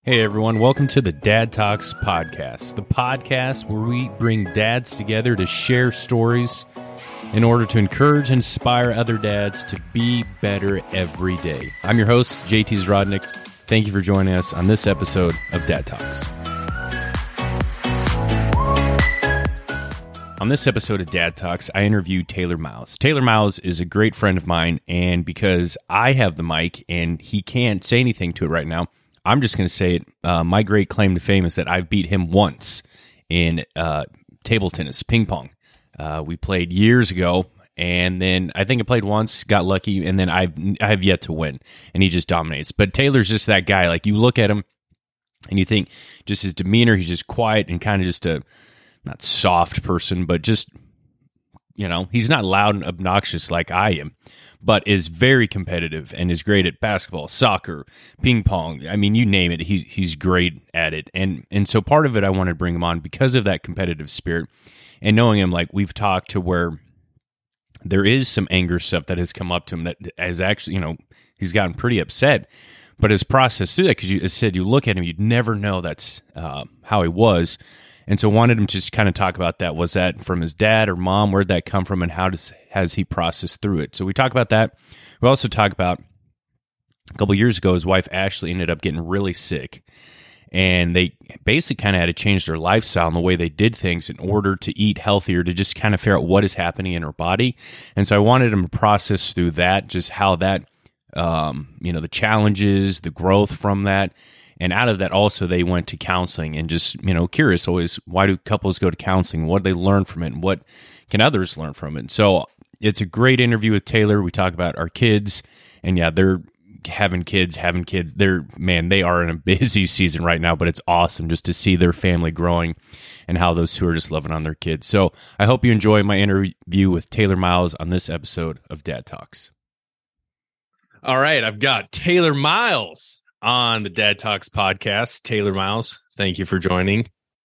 Hey everyone, welcome to the Dad Talks podcast, the podcast where we bring dads together to share stories in order to encourage and inspire other dads to be better every day. I'm your host, JT Zrodnik. Thank you for joining us on this episode of Dad Talks. On this episode of Dad Talks, I interviewed Taylor Miles. Taylor Miles is a great friend of mine, and because I have the mic and he can't say anything to it right now, I'm just going to say it. My great claim to fame is that I've beat him once in table tennis, ping pong. We played years ago, and then I think I played once, got lucky, and then I've yet to win, and he just dominates. But Taylor's just that guy. Like, you look at him, and you think just his demeanor, he's just quiet and kind of just a, not soft person, but just, you know, he's not loud and obnoxious like I am, but is very competitive and is great at basketball, soccer, ping pong. I mean, you name it, he's great at it. And so part of it, I wanted to bring him on because of that competitive spirit and knowing him. Like, we've talked to where there is some anger stuff that has come up to him that has actually, you know, he's gotten pretty upset, but has processed through that because you said you look at him, you'd never know that's how he was. And so wanted him to just kind of talk about that. Was that from his dad or mom? Where'd that come from? And how has he processed through it? So we talk about that. We also talk about a couple of years ago, his wife Ashley ended up getting really sick. And they basically kind of had to change their lifestyle and the way they did things in order to eat healthier, to just kind of figure out what is happening in her body. And so I wanted him to process through that, just how that, the challenges, the growth from that. And out of that, also, they went to counseling and just, curious always, why do couples go to counseling? What do they learn from it? And what can others learn from it? So it's a great interview with Taylor. We talk about our kids. And yeah, they're having kids. They are in a busy season right now, but it's awesome just to see their family growing and how those two are just loving on their kids. So I hope you enjoy my interview with Taylor Miles on this episode of Dad Talks. All right, I've got Taylor Miles on the Dad Talks podcast. Taylor Miles, thank you for joining.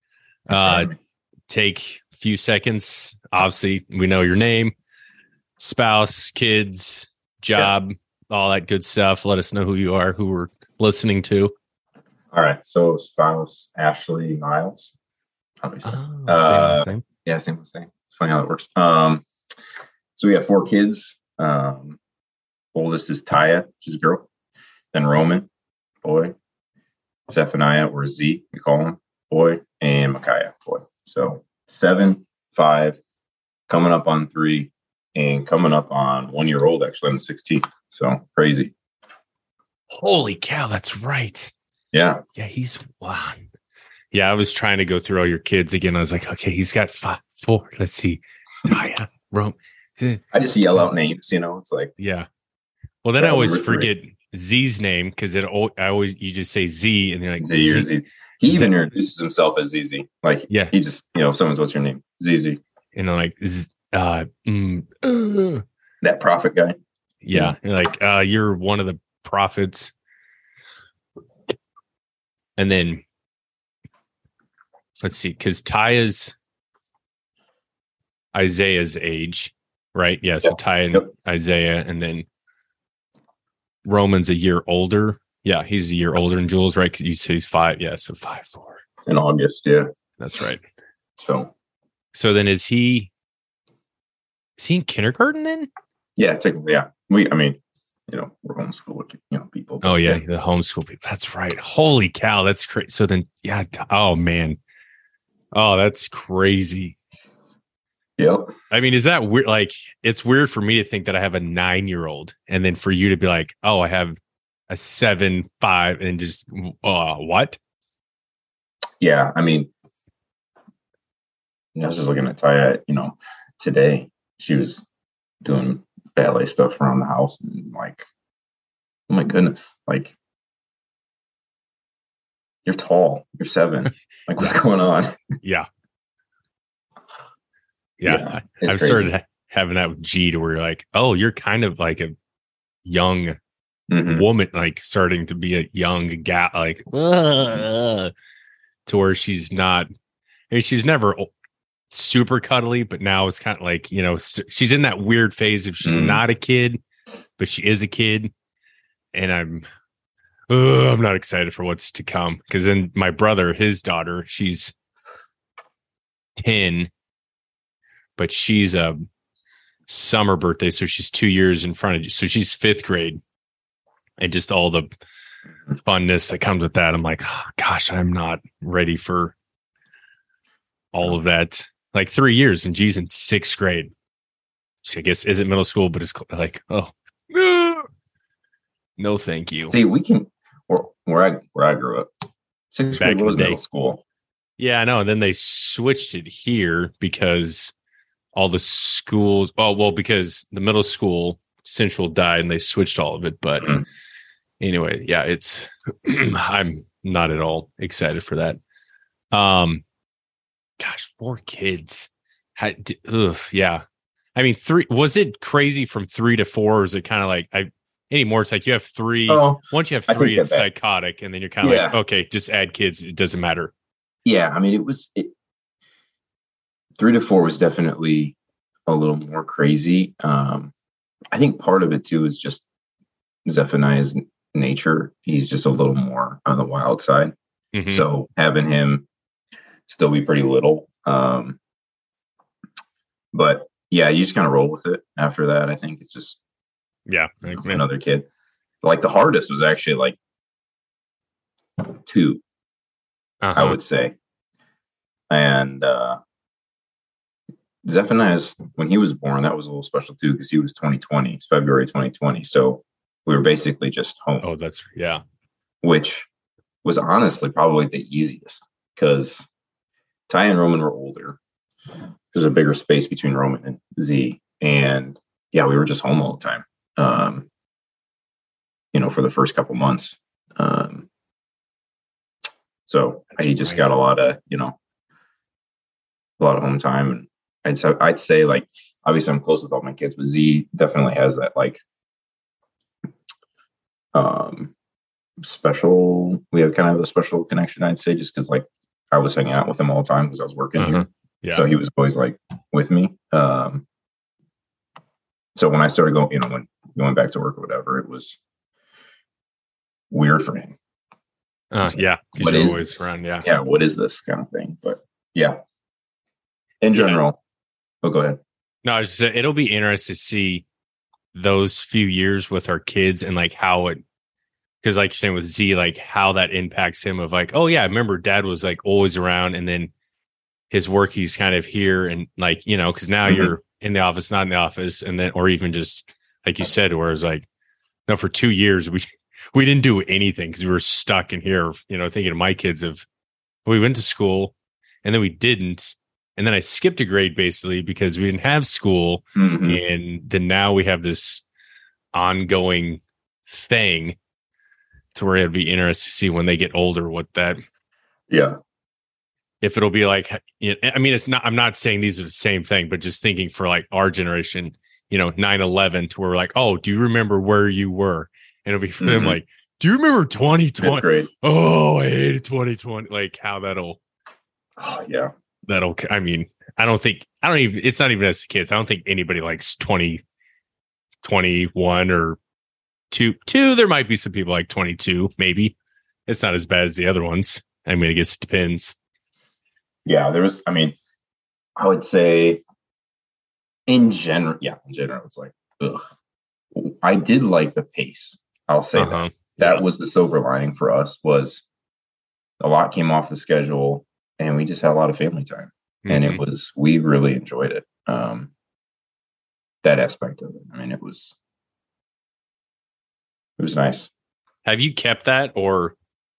Take a few seconds. Obviously, we know your name, spouse, kids, job, all that good stuff. Let us know who you are, who we're listening to. All right. So spouse, Ashley Miles. Same last name. Yeah, same last name. It's funny how that works. So we have 4 kids. Oldest is Taya, she's a girl. Then Roman, boy. Zephaniah, or Z, we call him, boy. And Micaiah, boy. So 7, 5, coming up on 3, and coming up on 1-year-old, actually, on the 16th. So crazy. Holy cow, that's right. Yeah. Yeah, he's wow. Yeah, I was trying to go through all your kids again. I was like, okay, he's got 5, 4. Let's see. Taya, Rome. I just yell out names, it's like. Yeah. Well, then I always forget Z's name because you just say Z and you're like Z or Z. He even introduces himself as ZZ. Like, yeah, he just, someone's, what's your name? ZZ. And I'm like, that prophet guy. Yeah. Like, you're one of the prophets. And then let's see, because Taya's Isaiah's age, right? Yeah. So Taya and Isaiah, and then Roman's a year older. Yeah, he's a year older than Jules, right? Because you said he's 5. Yeah, so 5, 4. In August, yeah. That's right. So then is he in kindergarten then? Yeah, technically, yeah. We're homeschool, people. Oh, yeah, the homeschool people. That's right. Holy cow, that's crazy. So then, yeah, oh, man. Oh, that's crazy. Yep. I mean, is that weird? Like, it's weird for me to think that I have a 9-year-old, and then for you to be like, oh, I have a 7, 5, and just what? Yeah, I mean, I was just looking at Taya, today. She was doing ballet stuff around the house, and like, oh my goodness, like, you're tall, you're 7, like, what's going on? Yeah. Yeah, I've started having that with G, to where you're like, oh, you're kind of like a young woman, like starting to be a young gal, like to where she's not. I mean, she's never super cuddly, but now it's kind of like, she's in that weird phase of she's not a kid, but she is a kid, and I'm not excited for what's to come. Because then my brother, his daughter, she's 10, but she's a summer birthday, so she's 2 years in front of you. So she's 5th grade, and just all the funness that comes with that. I'm like, oh, gosh, I'm not ready for all of that. Like 3 years, and she's in 6th grade. So I guess isn't middle school, but it's like, oh, no, thank you. See, we can where I grew up. 6th grade was middle school. Yeah, I know. And then they switched it here because all the schools. Oh, well, because the middle school Central died, and they switched all of it. But anyway, yeah, it's. I'm not at all excited for that. Gosh, 4 kids. Yeah. I mean, 3. Was it crazy from 3 to 4? Or is it kind of like anymore? It's like you have 3. Once you have 3, it's psychotic, and then you're kind of like, okay, just add kids. It doesn't matter. Yeah, I mean, it was 3 to 4 was definitely a little more crazy. I think part of it too is just Zephaniah's nature. He's just a little more on the wild side. Mm-hmm. So having him still be pretty little. But yeah, you just kind of roll with it after that. I think it's just another kid. Like the hardest was actually like 2. I would say. And Zephaniah's, when he was born, that was a little special too, because he was 2020. It's February 2020. So we were basically just home. Oh, that's, yeah. Which was honestly probably the easiest, because Ty and Roman were older. There's a bigger space between Roman and Z. And yeah, we were just home all the time, for the first couple months. So he just got a lot of home time. And I'd say like, obviously I'm close with all my kids, but Z definitely has that like special, we have kind of a special connection, I'd say, just because like I was hanging out with him all the time because I was working here. Yeah. So he was always like with me. So when I started going back to work or whatever, it was weird for him. Yeah, because you're always around. Yeah, what is this kind of thing? But yeah, in general. Oh, go ahead. No, it'll be interesting to see those few years with our kids and like how it, because like you're saying with Z, like how that impacts him of like, oh yeah, I remember Dad was like always around, and then his work, he's kind of here, and like, because now you're in the office, not in the office, and then, or even just like you said, where it's like, no, for 2 years we didn't do anything because we were stuck in here, thinking of my kids we went to school and then we didn't. And then I skipped a grade basically because we didn't have school. Mm-hmm. And then now we have this ongoing thing to where it'd be interesting to see when they get older, what that, if it'll be like, I mean, I'm not saying these are the same thing, but just thinking for like our generation, 9/11 to where we're like, oh, do you remember where you were? And it'll be for them like, do you remember 2020? Oh, I hated 2020. Like how that'll. Oh, yeah. I mean, it's not even as kids. I don't think anybody likes 2021 or 2. There might be some people like 22, maybe. It's not as bad as the other ones. I mean, I guess it depends. Yeah, I would say in general, it's like, ugh. I did like the pace. I'll say that was the silver lining for us, was a lot came off the schedule and we just had a lot of family time. Mm-hmm. And we really enjoyed it. That aspect of it. I mean, it was nice. Have you kept that or?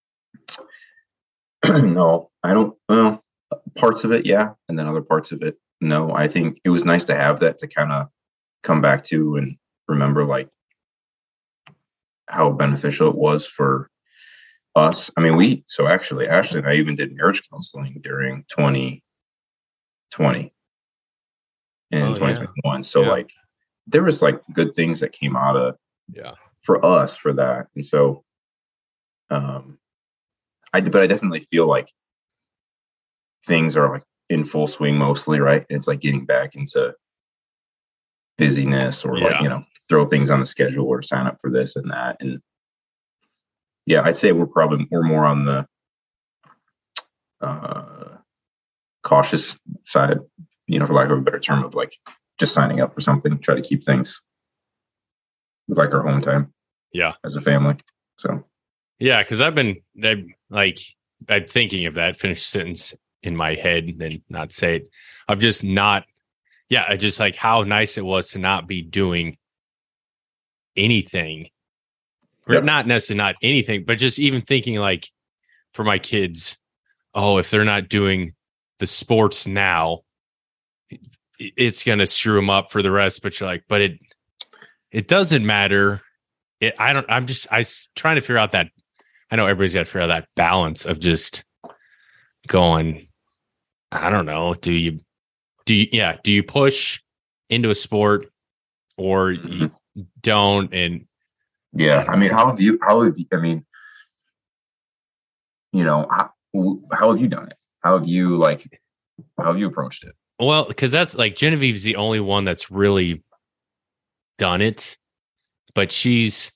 No, I don't. Well, parts of it, yeah. And then other parts of it, no. I think it was nice to have that to kind of come back to and remember like how beneficial it was for us. I mean, actually Ashley and I even did marriage counseling during 2020 and 2021. So like there was like good things that came out of for us for that. And so I definitely feel like things are like in full swing mostly, right? And it's like getting back into busyness or like, throw things on the schedule or sign up for this and that. And Yeah, I'd say we're more on the cautious side, for lack of a better term, of like just signing up for something, try to keep things with like our home time. Yeah. As a family. So. Yeah, because I'm thinking of that, finish sentence in my head and then not say it. I'm just not. Yeah, I just like how nice it was to not be doing anything. Yep. Not necessarily not anything, but just even thinking like for my kids, oh, if they're not doing the sports now, it's going to screw them up for the rest. But you're like, but it doesn't matter. I'm trying to figure out that. I know everybody's got to figure out that balance of just going, I don't know. Do you push into a sport or you don't? And yeah, I mean, how have you, how have you done it? How have you approached it? Well, because that's like Genevieve's the only one that's really done it, but she's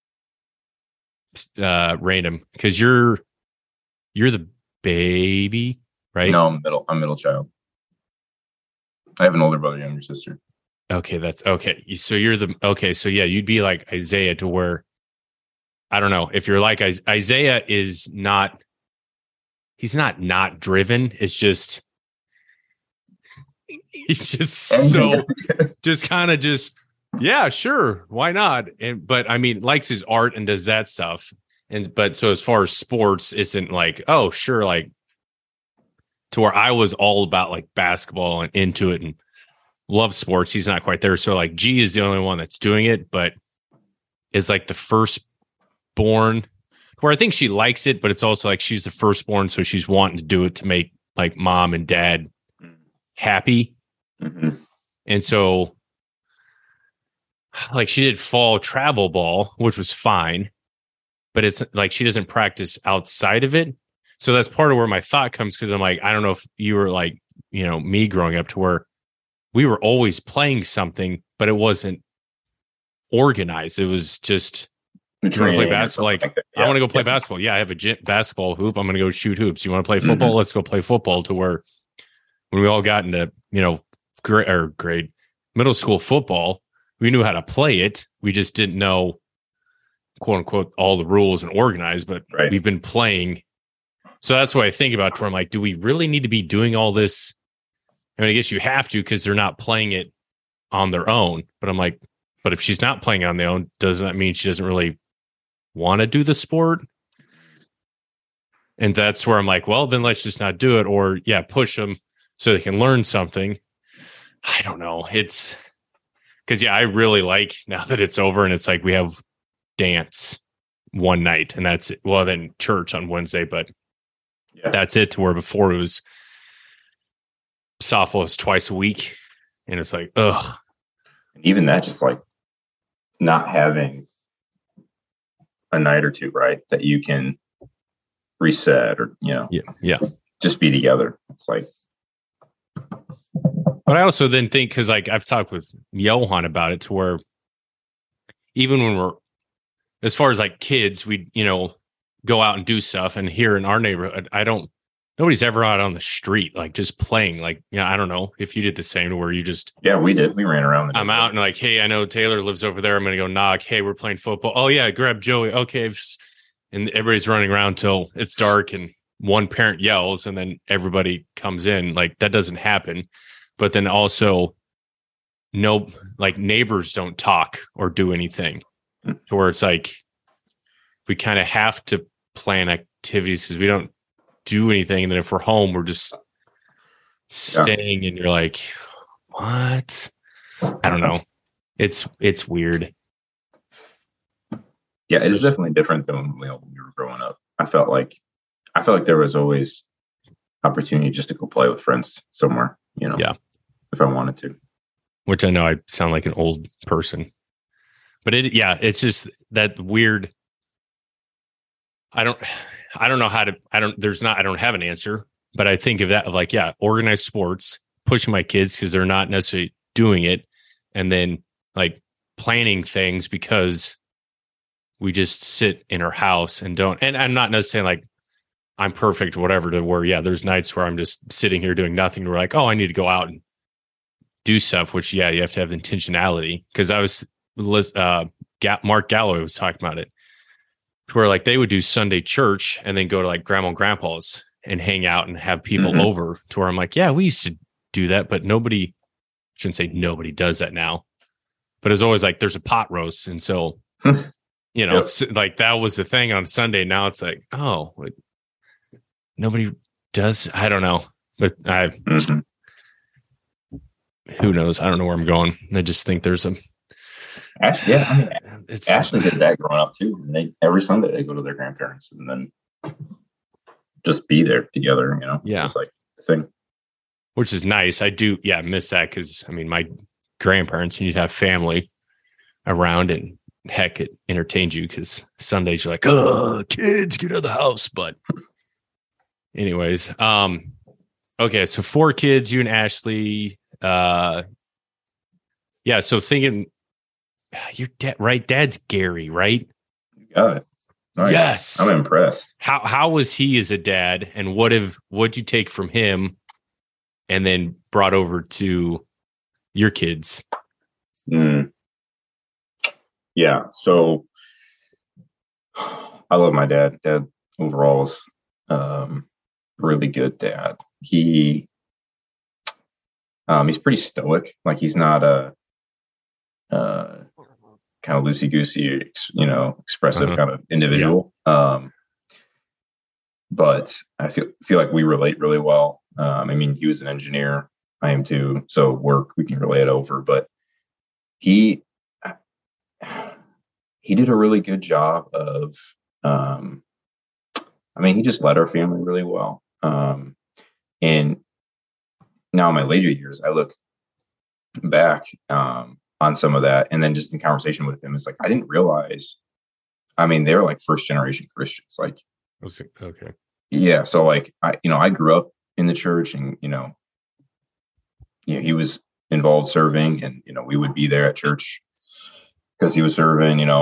random because you're the baby, right? No, I'm middle child. I have an older brother, younger sister. Okay, that's okay. So so yeah, you'd be like Isaiah to where I don't know if you're like Isaiah is not. He's not driven. It's just he's just so just kind of just. Yeah, sure. Why not? But I mean, likes his art and does that stuff. But so as far as sports, isn't like, oh, sure, like to where I was all about like basketball and into it and love sports. He's not quite there. So like G is the only one that's doing it, but is like the firstborn where I think she likes it, but it's also like she's the firstborn. So she's wanting to do it to make like mom and dad happy. Mm-hmm. And so like she did fall travel ball, which was fine, but it's like she doesn't practice outside of it. So that's part of where my thought comes because I'm like, I don't know if you were like, me growing up to where we were always playing something, but it wasn't organized. It was just you want to play basketball. Like yeah, I want to go play basketball. Yeah, I have a basketball hoop. I'm going to go shoot hoops. You want to play football? Mm-hmm. Let's go play football. To where when we all got into grade middle school football. We knew how to play it. We just didn't know, quote unquote, all the rules and organized, but We've been playing. So that's what I think about where I'm like, do we really need to be doing all this? I mean, I guess you have to because they're not playing it on their own. But I'm like, but if she's not playing on their own, doesn't that mean she doesn't really want to do the sport? And that's where I'm like, well, then let's just not do it. Or, push them so they can learn something. I don't know. It's... Because, I really like now that it's over and it's like we have dance one night and that's it. Well, then church on Wednesday, but that's it to where before it was softball was twice a week. And it's like, ugh. Even that, just like not having a night or two, right? That you can reset or, just be together. It's like. But I also then think, because like I've talked with Johan about it to where even when we're, as far as like kids, we, go out and do stuff. And here in our neighborhood, nobody's ever out on the street, like just playing. Like, I don't know if you did the same where you just. Yeah, we did. We ran around. I'm out and like, hey, I know Taylor lives over there. I'm going to go knock. Hey, we're playing football. Oh, yeah, grab Joey. Okay. And everybody's running around till it's dark and one parent yells and then everybody comes in. Like that doesn't happen. But then also, no, like neighbors don't talk or do anything. To where it's like we kind of have to plan activities because we don't do anything. And then if we're home, we're just staying. And you're like, what? I don't know. It's weird. Yeah, it is definitely different than when we were growing up. I felt like there was always opportunity just to go play with friends somewhere. If I wanted to. Which I know I sound like an old person. But it's just that weird. I don't know how to, I don't have an answer, but I think of that of like, organized sports, pushing my kids because they're not necessarily doing it. And then like planning things because we just sit in our house and don't, and I'm not necessarily like I'm perfect or whatever, to where, yeah, there's nights where I'm just sitting here doing nothing. We're like, oh, I need to go out and do stuff, which, yeah, you have to have intentionality. Because I was, Mark Galloway was talking about it, where like they would do Sunday church and then go to like grandma and grandpa's and hang out and have people over, to where I'm like, yeah, we used to do that, but nobody, shouldn't say nobody does that now, but it's always like there's a pot roast. And so, you know, like that was the thing on Sunday. Now it's like, oh, like, nobody does. I don't know, but who knows? I don't know where I'm going. I just think there's a. Ashley, yeah, I mean, Ashley did that growing up too. And every Sunday they go to their grandparents and then just be there together. You know, yeah, it's like the thing, which is nice. I do, yeah, miss that, because I mean, my grandparents, and you'd have family around, and heck, it entertained you, because Sundays you're like, oh, kids, get out of the house. But anyways, okay, so 4 kids, you and Ashley. Yeah, so thinking, your dad, right? Dad's Gary, right? You got it. Nice. Yes, I'm impressed. How was he as a dad, and what'd you take from him, and then brought over to your kids? Yeah, so I love my dad. Dad overall is really good dad. He's pretty stoic. Like, he's not a kind of loosey-goosey, expressive kind of individual. Yeah. But I feel like we relate really well. I mean, he was an engineer. I am too. So we can relate over. But he did a really good job of, he just led our family really well. And now in my later years, I look back on some of that, and then just in conversation with him, it's like, I didn't realize, they're like first generation Christians. Like, okay. Yeah. So like, I grew up in the church, and, he was involved serving, and, we would be there at church because he was serving, and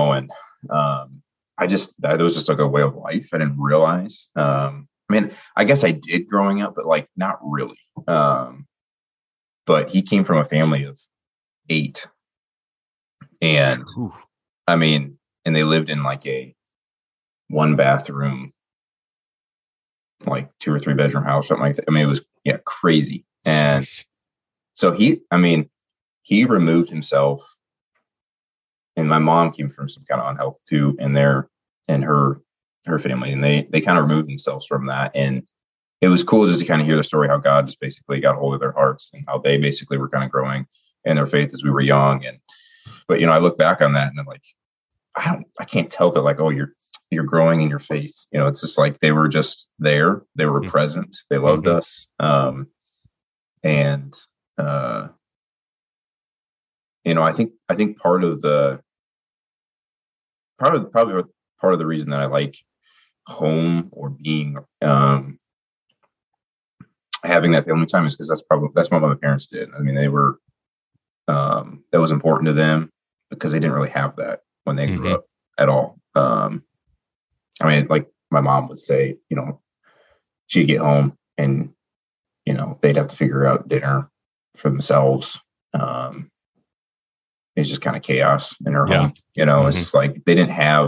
that was just like a way of life. I didn't realize. I guess I did growing up, but like not really. But he came from a family of 8, and and they lived in like a 1-bathroom, like 2 or 3 bedroom house, something like that. It was crazy. And so he removed himself, and my mom came from some kind of unhealth too, and her family, and they kind of removed themselves from that. And it was cool just to kind of hear the story, how God just basically got a hold of their hearts, and how they basically were kind of growing in their faith as we were young. But I look back on that, and I'm like, I can't tell that, like, oh, you're growing in your faith. It's just like they were just there. They were present. They loved us. I think part of the reason that I like home, or being having that family time, is because that's what my parents did. They were that was important to them, because they didn't really have that when they grew up at all. Like my mom would say, she'd get home, and they'd have to figure out dinner for themselves. It's just kind of chaos in her home. It's just like they didn't have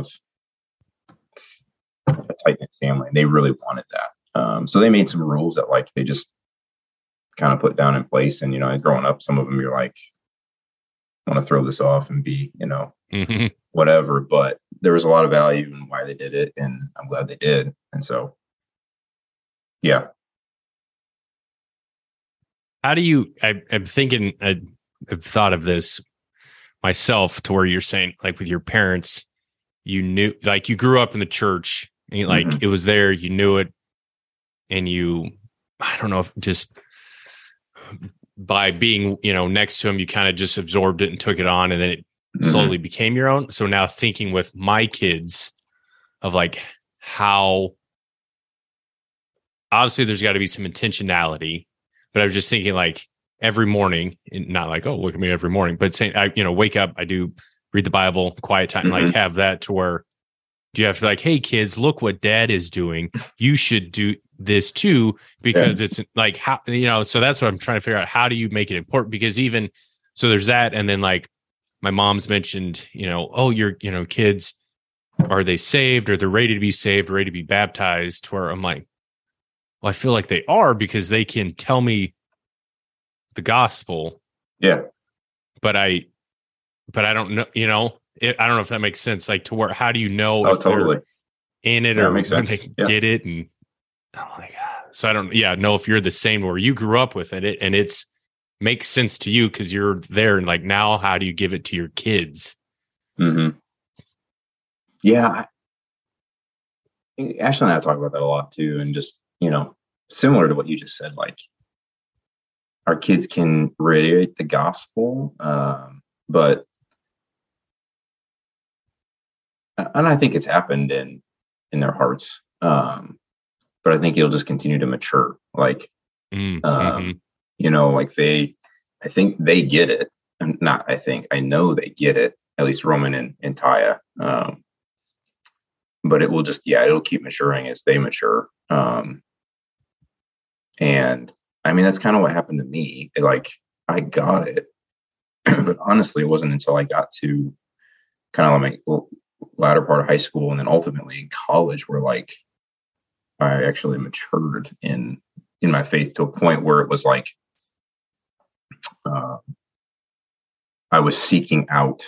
a tight-knit family, and they really wanted that. So they made some rules that like they just kind of put down in place. And growing up, some of them you're like, I want to throw this off and be whatever. But there was a lot of value in why they did it, and I'm glad they did. And so, yeah. How do you? I'm thinking. I've thought of this myself, to where you're saying, like, with your parents, you knew, like, you grew up in the church, and like it was there, you knew it, and I don't know, if just by being next to him, you kind of just absorbed it and took it on, and then it slowly became your own. So now, thinking with my kids, of like how obviously there's got to be some intentionality, but I was just thinking, like, every morning, not like, oh, look at me every morning, but saying, I wake up, I do read the Bible, quiet time, like have that, to where Do you have to be like, hey kids, look what dad is doing. You should do this too, because it's like, how, so that's what I'm trying to figure out. How do you make it important? Because even so there's that. And then like my mom's mentioned, oh, your, kids, are they saved? Or they're ready to be saved, ready to be baptized? Where I'm like, well, I feel like they are, because they can tell me the gospel. Yeah. But I don't know, I don't know if that makes sense. Like, to where, how do you know if totally. they're in it, or when they get it? And oh my God. So I don't know if you're the same, where you grew up with it and it's makes sense to you because you're there, and like, now how do you give it to your kids? Mm-hmm. Yeah. Ashley and I talk about that a lot too. And just, similar to what you just said, like, our kids can radiate the gospel, but and I think it's happened in their hearts. But I think it'll just continue to mature. Like, like I think they get it. And I know they get it, at least Roman and Taya. But it will just, it'll keep maturing as they mature. And I mean, that's kind of what happened to me. I got it, but honestly, it wasn't until I got to kind of like my latter part of high school and then ultimately in college where like I actually matured in my faith to a point where it was like I was seeking out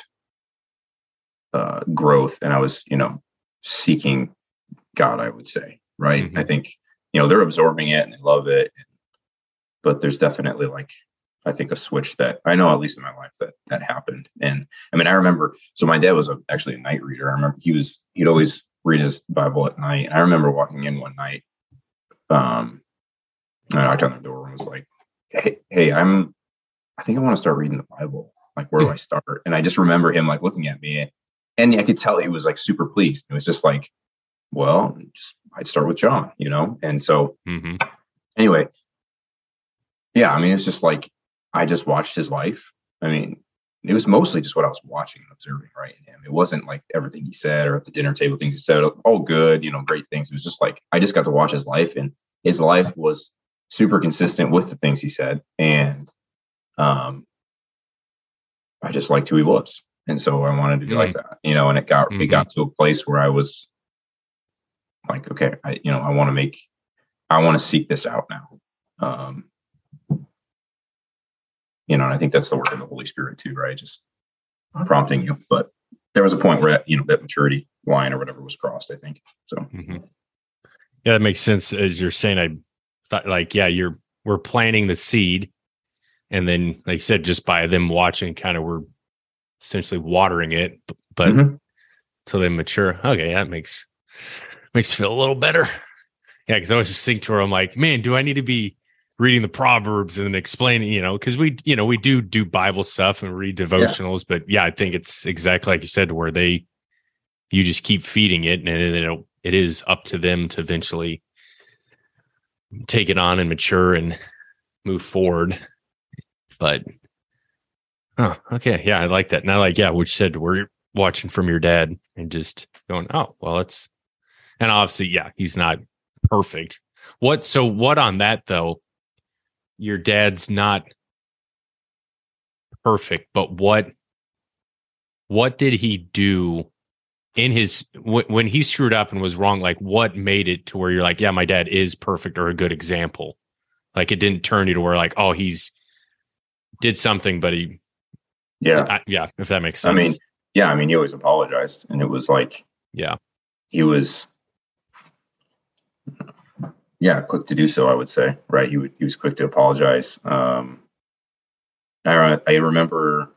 growth, and I was seeking God, I would say, right? Mm-hmm. I think they're absorbing it and they love it, but there's definitely like, I think, a switch that I know, at least in my life, that happened. And I mean, I remember, so my dad was actually a night reader. I remember he'd always read his Bible at night. And I remember walking in one night, and I knocked on the door and was like, hey, I think I want to start reading the Bible. Like, where do I start? And I just remember him like looking at me, and I could tell he was like super pleased. It was just like, well, I'd start with John, And so anyway, yeah, I mean, it's just like, I just watched his life. I mean, it was mostly just what I was watching and observing, right, in him. It wasn't like everything he said or at the dinner table things he said, all good, great things. It was just like, I just got to watch his life, and his life was super consistent with the things he said. And I just liked who he was. And so I wanted to be like that, and it got to a place where I was like, okay, I want to seek this out now. And I think that's the work of the Holy Spirit too, right? Just prompting you. But there was a point where, that maturity line or whatever was crossed, I think. So, yeah, that makes sense. As you're saying, I thought like, we're planting the seed, and then, like you said, just by them watching, kind of, we're essentially watering it, but till they mature. Okay. That makes me feel a little better. Yeah. Cause I always just think to her, I'm like, man, do I need to be reading the Proverbs and explaining, because we do Bible stuff and read devotionals, but I think it's exactly like you said, where you just keep feeding it, and then it is up to them to eventually take it on and mature and move forward. But, okay. Yeah. I like that. And I like, what you said, we're watching from your dad and just going, oh, well, and obviously, he's not perfect. What on that though? Your dad's not perfect, but what did he do in his when he screwed up and was wrong? Like, what made it to where you're like, my dad is perfect, or a good example? Like, it didn't turn you to where like, oh, he's did something, but he, if that makes sense. I mean, he always apologized, and it was like, he was, quick to do so, I would say, right? He was quick to apologize. I remember,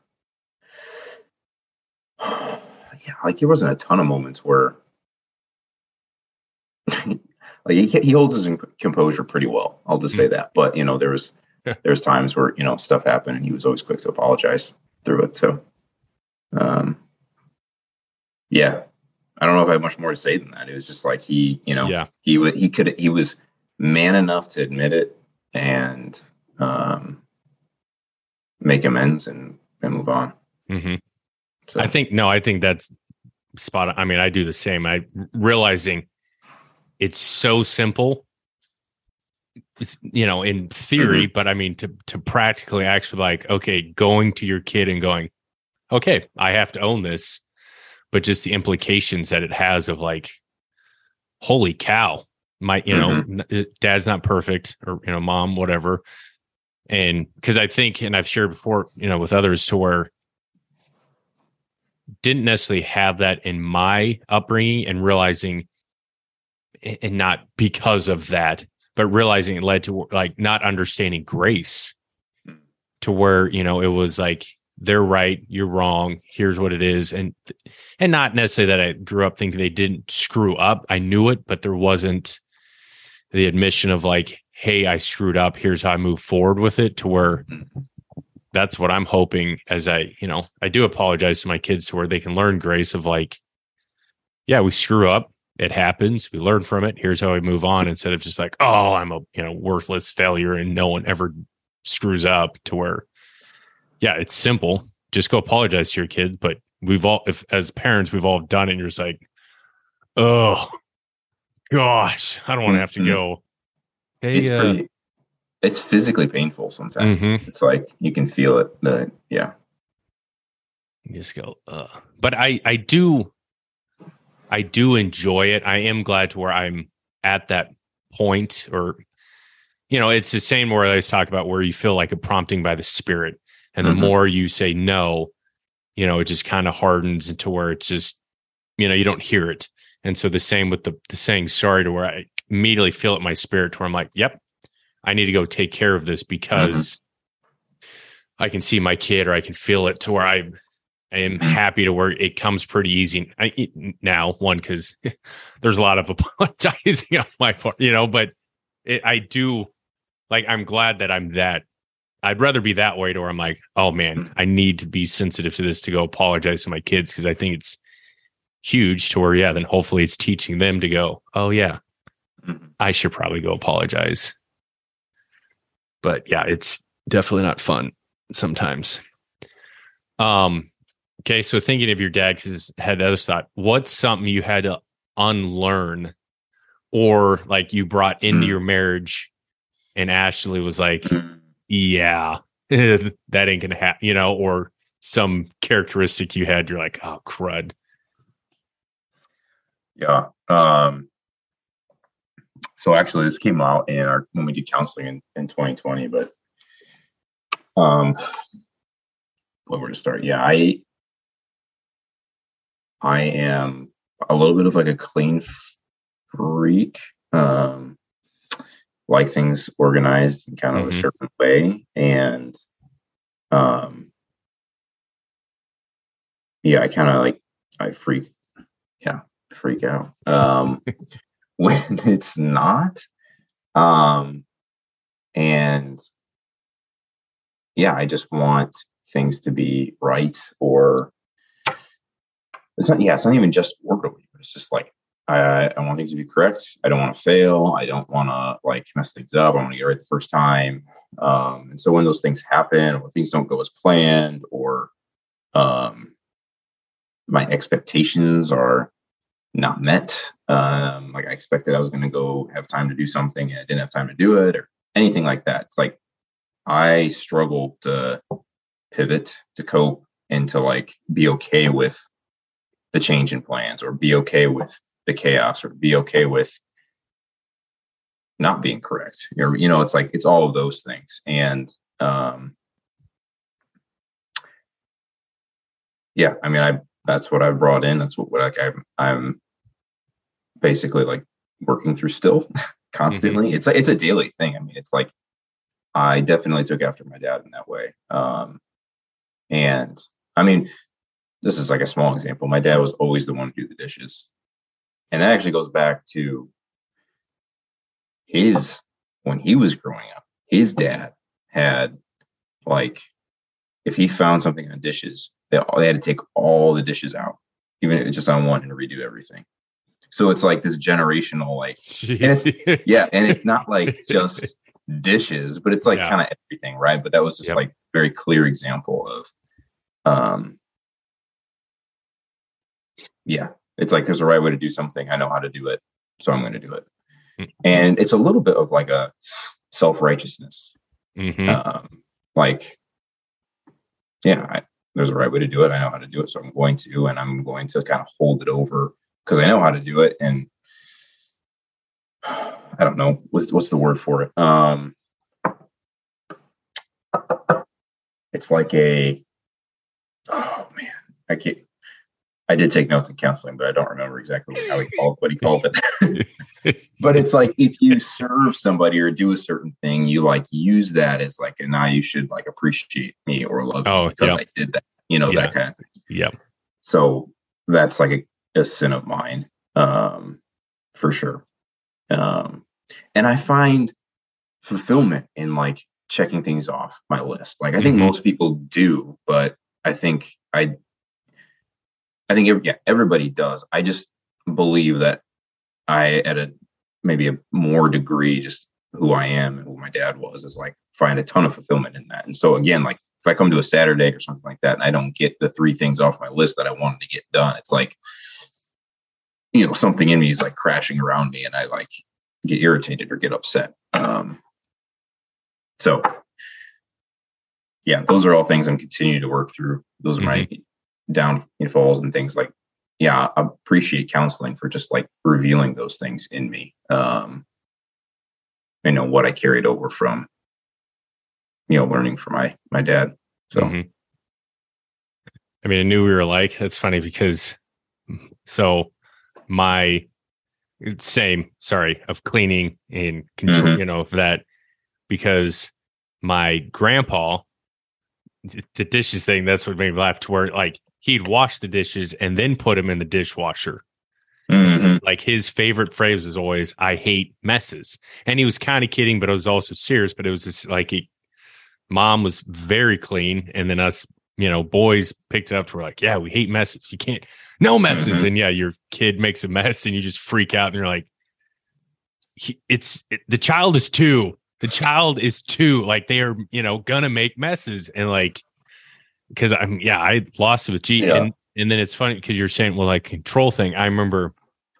like, there wasn't a ton of moments where, like, he holds his composure pretty well. I'll just say that. But there's times where stuff happened, and he was always quick to apologize through it. So, I don't know if I have much more to say than that. It was just like he was man enough to admit it and make amends and move on. So. I think that's spot on. I mean, I do the same. I realizing it's so simple. It's, in theory, but I mean, to practically actually like, okay, going to your kid and going, okay, I have to own this, but just the implications that it has of like, holy cow, my, dad's not perfect, or, mom, whatever. And because I think, and I've shared before, with others, to where didn't necessarily have that in my upbringing, and realizing, and not because of that, but realizing it led to like not understanding grace, to where, it was like, they're right, you're wrong, here's what it is. And not necessarily that I grew up thinking they didn't screw up. I knew it, but there wasn't the admission of like, hey, I screwed up, here's how I move forward with it, to where that's what I'm hoping as I do apologize to my kids, to where they can learn grace of like, yeah, we screw up. It happens. We learn from it. Here's how we move on, instead of just like, oh, I'm a worthless failure and no one ever screws up, to where, yeah, it's simple. Just go apologize to your kids. But we've all, if as parents, we've all done it. And you're just like, oh gosh, I don't want to have to go. Hey, it's physically painful sometimes. It's like you can feel it. Yeah. You just go, but I do enjoy it. I am glad to where I'm at that point, or, it's the same where I always talk about, where you feel like a prompting by the Spirit. And the more you say no, it just kind of hardens into where it's just, you don't hear it. And so the same with the saying sorry, to where I immediately feel it in my spirit, to where I'm like, yep, I need to go take care of this, because I can see my kid, or I can feel it, to where I am happy, to where it comes pretty easy now. One, because there's a lot of apologizing on my part, but I do, like, I'm glad that I'm that. I'd rather be that way, to where I'm like, oh man, I need to be sensitive to this, to go apologize to my kids, because I think it's huge, to where, yeah, then hopefully it's teaching them to go, oh yeah, I should probably go apologize. But yeah, it's definitely not fun sometimes. Okay, so thinking of your dad, because I had the other thought, what's something you had to unlearn, or like you brought into your marriage, and Ashley was like, yeah, that ain't gonna happen, or some characteristic you had, you're like, oh crud. Yeah. So actually, this came out when we did counseling in 2020. But where to start? Yeah, I am a little bit of like a clean freak. Like things organized in kind of a certain way, and yeah, I kind of like freak out when it's not, and yeah, I just want things to be right, or it's not even just orderly, but it's just like I want things to be correct. I don't want to fail. I don't want to like mess things up. I want to get it right the first time. And so when those things happen, or things don't go as planned, or my expectations are not met, like I expected I was going to go have time to do something and I didn't have time to do it, or anything like that. It's like I struggle to pivot, to cope, and to like be okay with the change in plans, or be okay with the chaos, or be okay with not being correct. It's like, it's all of those things. And yeah, I mean, that's what I brought in. That's what like I'm basically like working through still constantly. It's a daily thing. I mean, it's like, I definitely took after my dad in that way. And I mean, this is like a small example. My dad was always the one to do the dishes. And that actually goes back to when he was growing up, his dad had, like, if he found something on dishes, they had to take all the dishes out, even if it's just on one, and redo everything. So it's like this generational, like, and it's not like just dishes, but it's like kind of everything, right? But that was just like very clear example of, yeah, it's like there's a right way to do something. I know how to do it, so I'm going to do it. Mm. And it's a little bit of like a self-righteousness. Like, yeah, there's a right way to do it. I know how to do it, so I'm going to, and I'm going to kind of hold it over because I know how to do it. And I don't know what's the word for it. It's like oh man, I did take notes in counseling, but I don't remember exactly what he called it. But it's like if you serve somebody or do a certain thing, you like use that as like, and now you should like appreciate me or love me because I did that, that kind of thing. Yeah. So that's like a sin of mine, for sure. And I find fulfillment in like checking things off my list. Like I think most people do, but I think everybody does. I just believe that I, at maybe a more degree, just who I am and who my dad was, is like find a ton of fulfillment in that. And so again, like if I come to a Saturday or something like that and I don't get the 3 things off my list that I wanted to get done, it's like, something in me is like crashing around me and I like get irritated or get upset. So yeah, those are all things I'm continuing to work through. Those are my downfalls and things like, I appreciate counseling for just like revealing those things in me. What I carried over from, learning from my dad. So, I mean, I knew we were alike. That's funny because, my of cleaning and control, of that, because my grandpa, the dishes thing, that's what made me laugh, to where like he'd wash the dishes and then put them in the dishwasher. Like his favorite phrase was always, I hate messes. And he was kind of kidding, but it was also serious. But it was just like, mom was very clean. And then us, boys picked it up to where like, yeah, we hate messes. You can't, no messes. And yeah, your kid makes a mess and you just freak out and you're like, the child is 2. The child is 2. Like they are, gonna make messes. And like, because I lost it with G. Yeah. And then it's funny because you're saying, well, like control thing. I remember,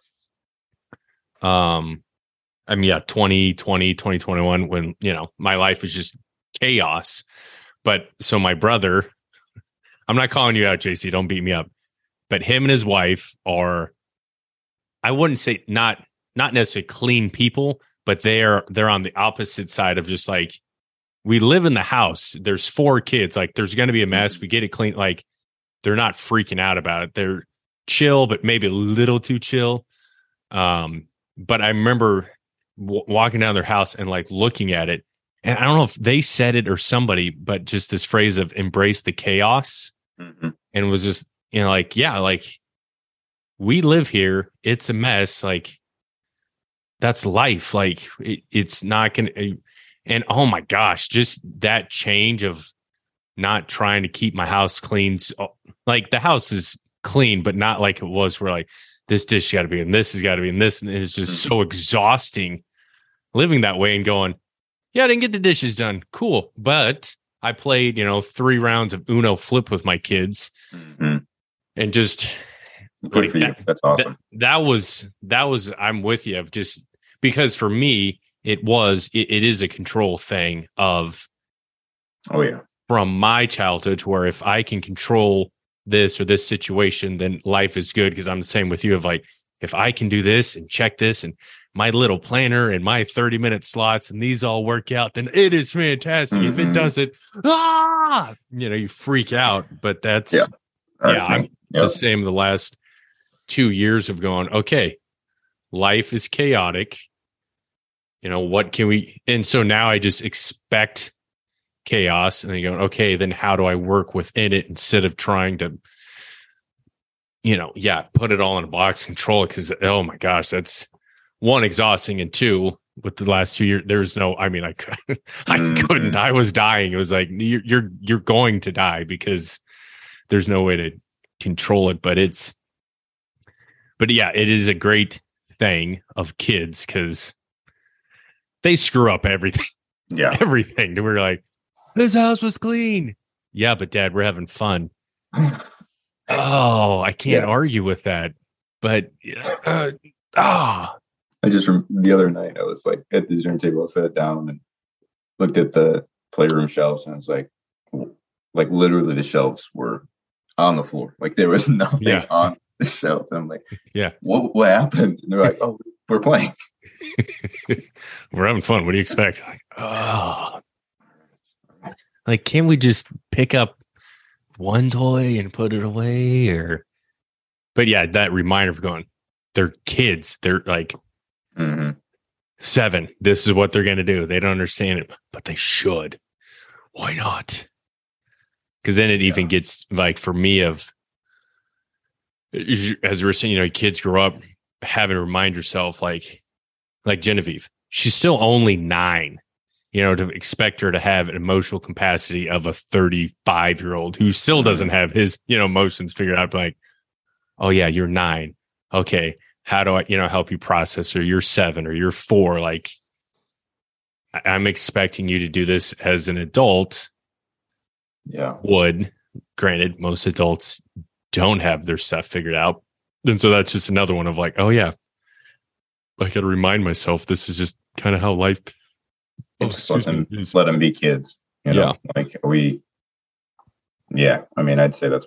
2020, 2021, when, my life was just chaos. But so my brother, I'm not calling you out, JC, don't beat me up, but him and his wife are, I wouldn't say not necessarily clean people, but they're on the opposite side of just like, we live in the house. There's 4 kids. Like there's going to be a mess. We get it clean. Like they're not freaking out about it. They're chill, but maybe a little too chill. But I remember walking down their house and like looking at it, and I don't know if they said it or somebody, but just this phrase of embrace the chaos. And it was just, like, yeah, like we live here. It's a mess. Like that's life. Like it's not going to, and oh my gosh, just that change of not trying to keep my house clean. Like the house is clean, but not like it was where like this dish got to be and this has got to be and this, and it's just so exhausting living that way and going, yeah, I didn't get the dishes done. Cool. But I played, 3 rounds of Uno Flip with my kids and just good for you. That's awesome. That was, I'm with you, of just because for me, it is a control thing of, from my childhood, to where if I can control this or this situation, then life is good. Because I'm the same with you, of like, if I can do this and check this and my little planner and my 30-minute slots and these all work out, then it is fantastic. If it doesn't, you freak out. But that's I'm the same the last 2 years of going, okay, life is chaotic. What can we, and so now I just expect chaos and then going, okay, then how do I work within it instead of trying to, put it all in a box, control it. Cause oh my gosh, that's 1, exhausting. And 2, with the last 2 years, there's no, I couldn't, I was dying. It was like, you're going to die because there's no way to control it, but it is a great thing of kids. Cause they screw up everything. Yeah. Everything. We're like, this house was clean. Yeah, but Dad, we're having fun. Oh, I can't Yeah. argue with that. But ah, I just the other night I was like at the dinner table, I sat down and looked at the playroom shelves, and I was like literally the shelves were on the floor. Like there was nothing yeah, on the shelves. I'm like, yeah. what happened? And they're like, oh, we're playing. We're having fun. What do you expect? Like, oh, like, can't we just pick up one toy and put it away? Or, but yeah, that reminder of going, they're kids. They're like Mm-hmm. 7. This is what they're going to do. They don't understand it, but they should. Why not? Because then it even gets like for me of, as we're saying, kids grow up having to remind yourself like Genevieve, she's still only 9, to expect her to have an emotional capacity of a 35-year-old who still doesn't have his, emotions figured out. Like, oh yeah, you're 9. Okay. How do I, help you process, or you're 7 or you're 4? Like, I'm expecting you to do this as an adult. Yeah. Granted, most adults don't have their stuff figured out. And so that's just another one of like, oh yeah, I got to remind myself this is just kind of how life. Just let them be kids. Yeah. Like I mean, I'd say that's,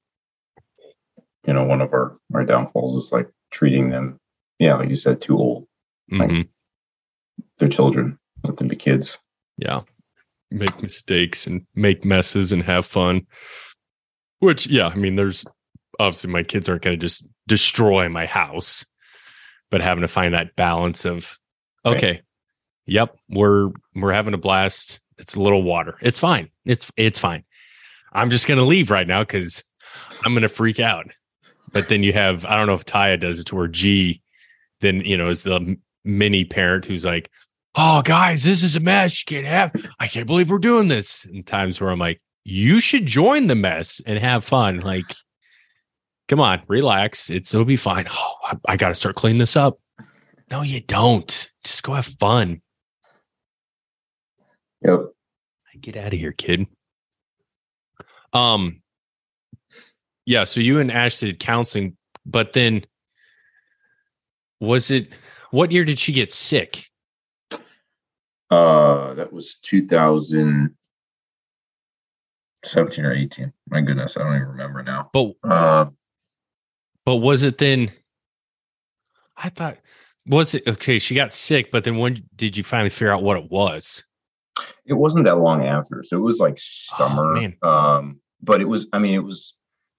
one of our downfalls is like treating them, like you said, too old. Like they're children. Let them be kids. Yeah. Make mistakes and make messes and have fun. Which, yeah, I mean, there's obviously my kids aren't going to just destroy my house, but having to find that balance of, okay, right. Yep, we're having a blast. It's a little water. It's fine. It's fine. I'm just going to leave right now because I'm going to freak out. But then you have, I don't know if Taya does it to where G then, is the mini parent who's like, oh, guys, this is a mess. I can't believe we're doing this. And times where I'm like, you should join the mess and have fun. Like, come on, relax. It'll be fine. Oh, I got to start cleaning this up. No, you don't. Just go have fun. Yep. Get out of here, kid. Yeah, so you and Ashley did counseling, but then what year did she get sick? That was 2017 or 18. My goodness, I don't even remember now. But was it then? I thought, was it okay? She got sick, but then when did you finally figure out what it was? It wasn't that long after, so it was like summer. But it was. I mean, it was.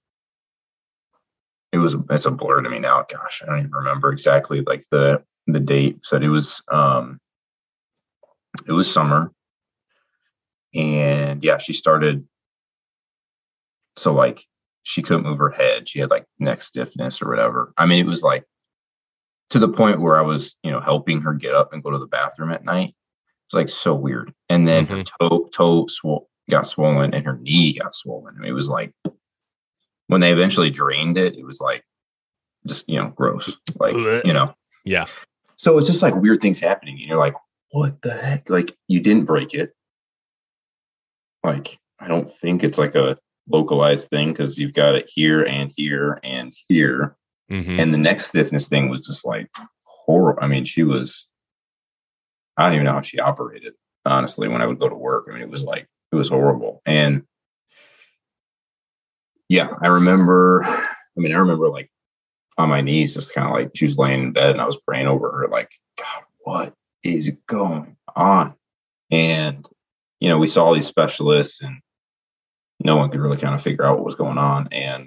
It's a blur to me now. Gosh, I don't even remember exactly like the date. So it was summer, and yeah, she started. So like she couldn't move her head. She had like neck stiffness or whatever. I mean, it was like to the point where I was, helping her get up and go to the bathroom at night. It was like so weird. And then her toe got swollen and her knee got swollen. I mean, it was like when they eventually drained it, it was like just, gross. Like, Yeah. So it's just like weird things happening. And you're like, what the heck? Like you didn't break it. Like, I don't think it's like a localized thing because you've got it here and here and here. Mm-hmm. And the neck stiffness thing was just like horrible. I mean, I don't even know how she operated, honestly, when I would go to work. I mean, it was horrible. And yeah, I remember like on my knees, just kind of like she was laying in bed and I was praying over her like, God, what is going on? And, we saw all these specialists and no one could really kind of figure out what was going on. And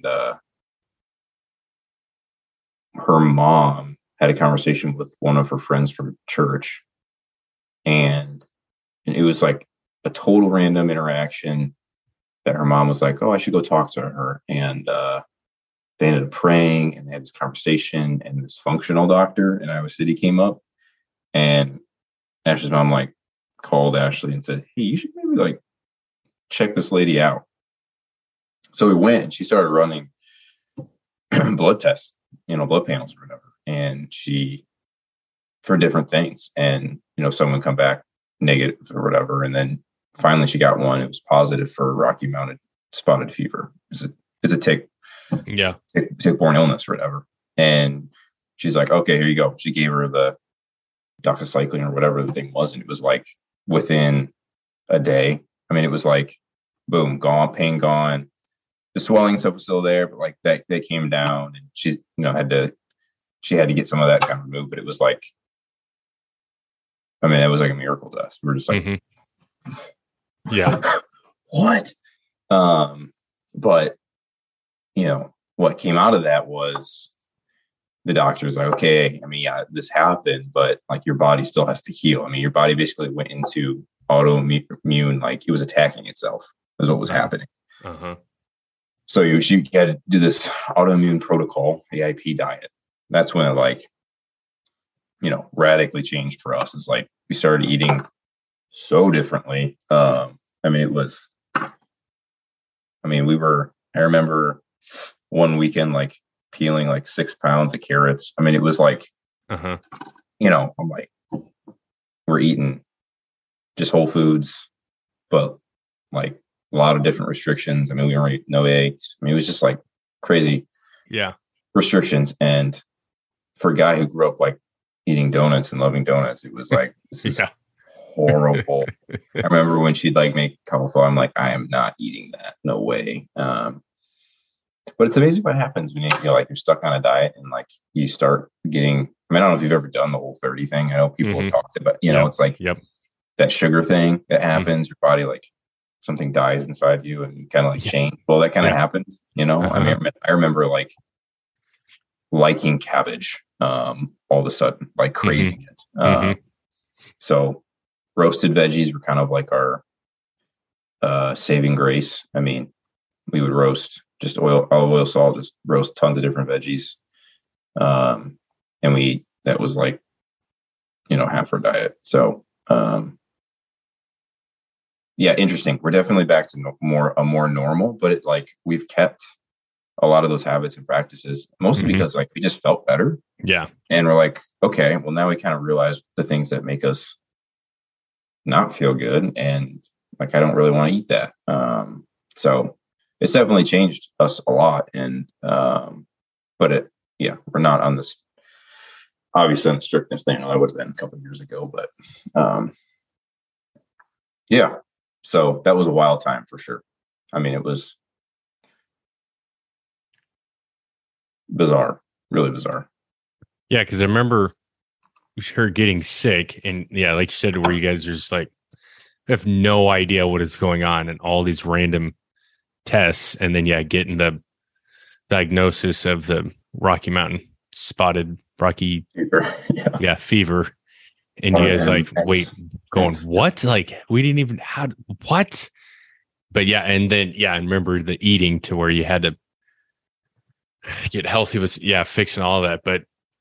her mom had a conversation with one of her friends from church. And it was like a total random interaction that her mom was like, oh, I should go talk to her. And they ended up praying and they had this conversation, and this functional doctor in Iowa City came up, and Ashley's mom like called Ashley and said, hey, you should maybe like check this lady out. So we went and she started running blood tests, blood panels or whatever. And for different things. And, some would come back negative or whatever. And then finally she got one. It was positive for Rocky Mountain spotted fever. It's a tick. tick-borne illness or whatever. And she's like, okay, here you go. She gave her the doxycycline or whatever the thing was. And it was like within a day. I mean, it was like, boom, gone, pain gone. The swelling stuff was still there, but like that came down, and she's, she had to get some of that kind of removed. But it was like, I mean, it was like a miracle to us. We were just like, yeah, what? But what came out of that was the doctor was like, okay, I mean, yeah, this happened, but like your body still has to heal. I mean, your body basically went into autoimmune, like it was attacking itself, is what was happening. So she had to do this autoimmune protocol, AIP diet. That's when it like, radically changed for us. It's like we started eating so differently. I remember one weekend, like peeling like 6 pounds of carrots. I mean, it was like, I'm like, we're eating just whole foods, but like a lot of different restrictions. I mean, we weren't eating no eggs. I mean, it was just like crazy restrictions. And for a guy who grew up like eating donuts and loving donuts, it was like, this is horrible. I remember when she'd like make cauliflower, I'm like, I am not eating that. No way. But it's amazing what happens when you're stuck on a diet and like you start getting, I mean, I don't know if you've ever done the Whole30 thing. I know people have talked about, it's like that sugar thing that happens, your body, like something dies inside you and you kind of like change. Well, that kind of happened, I mean, I remember like liking cabbage, all of a sudden, like craving it. So roasted veggies were kind of like our saving grace. I mean, we would roast just olive oil, salt, just roast tons of different veggies. And that was like, half our diet. So, interesting. We're definitely back to a more normal, but we've kept a lot of those habits and practices, mostly because like we just felt better. Yeah. And we're like, okay, well now we kind of realize the things that make us not feel good. And like, I don't really want to eat that. So it's definitely changed us a lot. And, but we're not on this, obviously on the strictness thing. That would have been a couple of years ago, but, so that was a wild time for sure. I mean, it was bizarre, really bizarre. Yeah. Cause I remember her getting sick and like you said, where you guys are just like, have no idea what is going on and all these random tests. And then, getting the diagnosis of the Rocky Mountain spotted Rocky fever. And you guys like, wait, going, what? Like, we didn't even what? But and then, I remember the eating to where you had to get healthy was, fixing all of that. But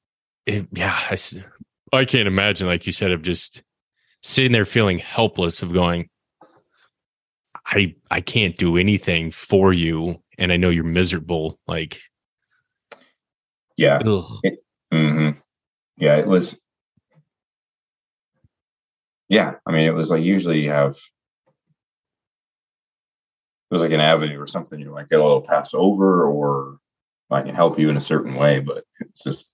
I can't imagine, like you said, of just sitting there feeling helpless of going, I can't do anything for you. And I know you're miserable. Like, it was, I mean, it was like, usually you have, it was like an avenue or something you might get a little pass over, or I can help you in a certain way, but it's just,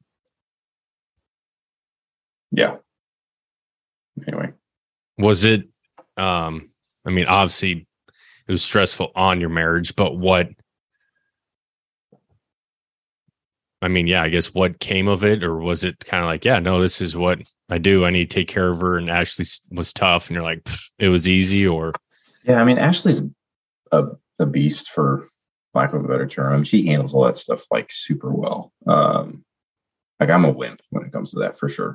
anyway. Was it, I mean, obviously it was stressful on your marriage, but I guess what came of it? Or was it kind of like, no, this is what I do. I need to take care of her. And Ashley was tough. And you're like, it was easy, or? Yeah. I mean, Ashley's a beast, for lack of a better term. I mean, she handles all that stuff like super well. Like I'm a wimp when it comes to that, for sure.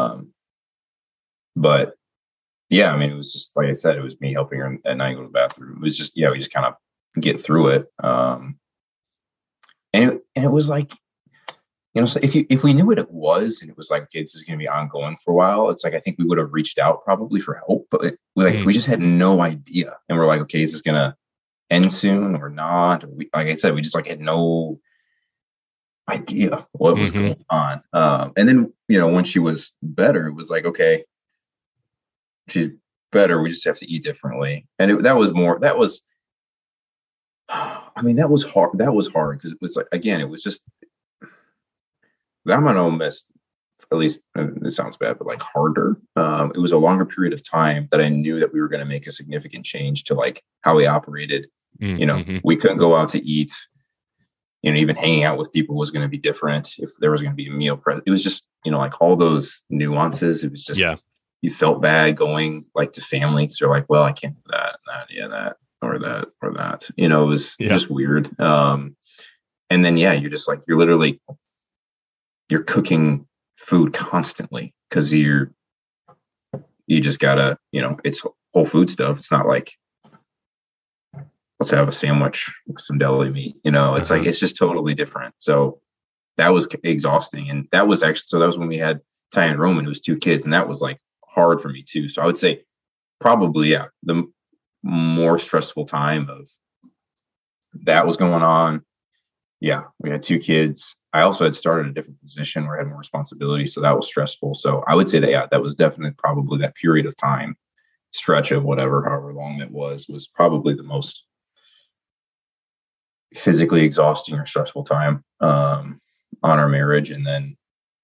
But I mean, it was just, like I said, it was me helping her at night go to the bathroom. It was just, we just kind of get through it. And it was like, so if we knew what it was, and it was like, okay, this is going to be ongoing for a while, it's like, I think we would have reached out probably for help, but we just had no idea. And we're like, okay, is this going to end soon or not? Like I said, we just like had no idea what was going on. And then, when she was better, it was like, okay, she's better. We just have to eat differently. And that was I mean, that was hard. That was hard because it was like, again, it was just, I'm going to miss, at least it sounds bad, but like harder. It was a longer period of time that I knew that we were going to make a significant change to like how we operated. Mm-hmm. We couldn't go out to eat. Even hanging out with people was going to be different. If there was going to be a meal present, it was just, like all those nuances. It was just, you felt bad going like to family because you're like, well, I can't do that, that, or that, or that. It was just weird. And then you're just like, you're cooking food constantly because you just gotta, it's whole food stuff. It's not like, let's have a sandwich with some deli meat. It's like, it's just totally different. So that was exhausting. And that was when we had Ty and Roman, who was 2 kids. And that was like hard for me too. So I would say probably, the more stressful time of that was going on. Yeah. We had 2 kids. I also had started a different position where I had more responsibility. So that was stressful. So I would say that, that was definitely probably that period of time stretch of however long that was probably the most physically exhausting or stressful time on our marriage. And then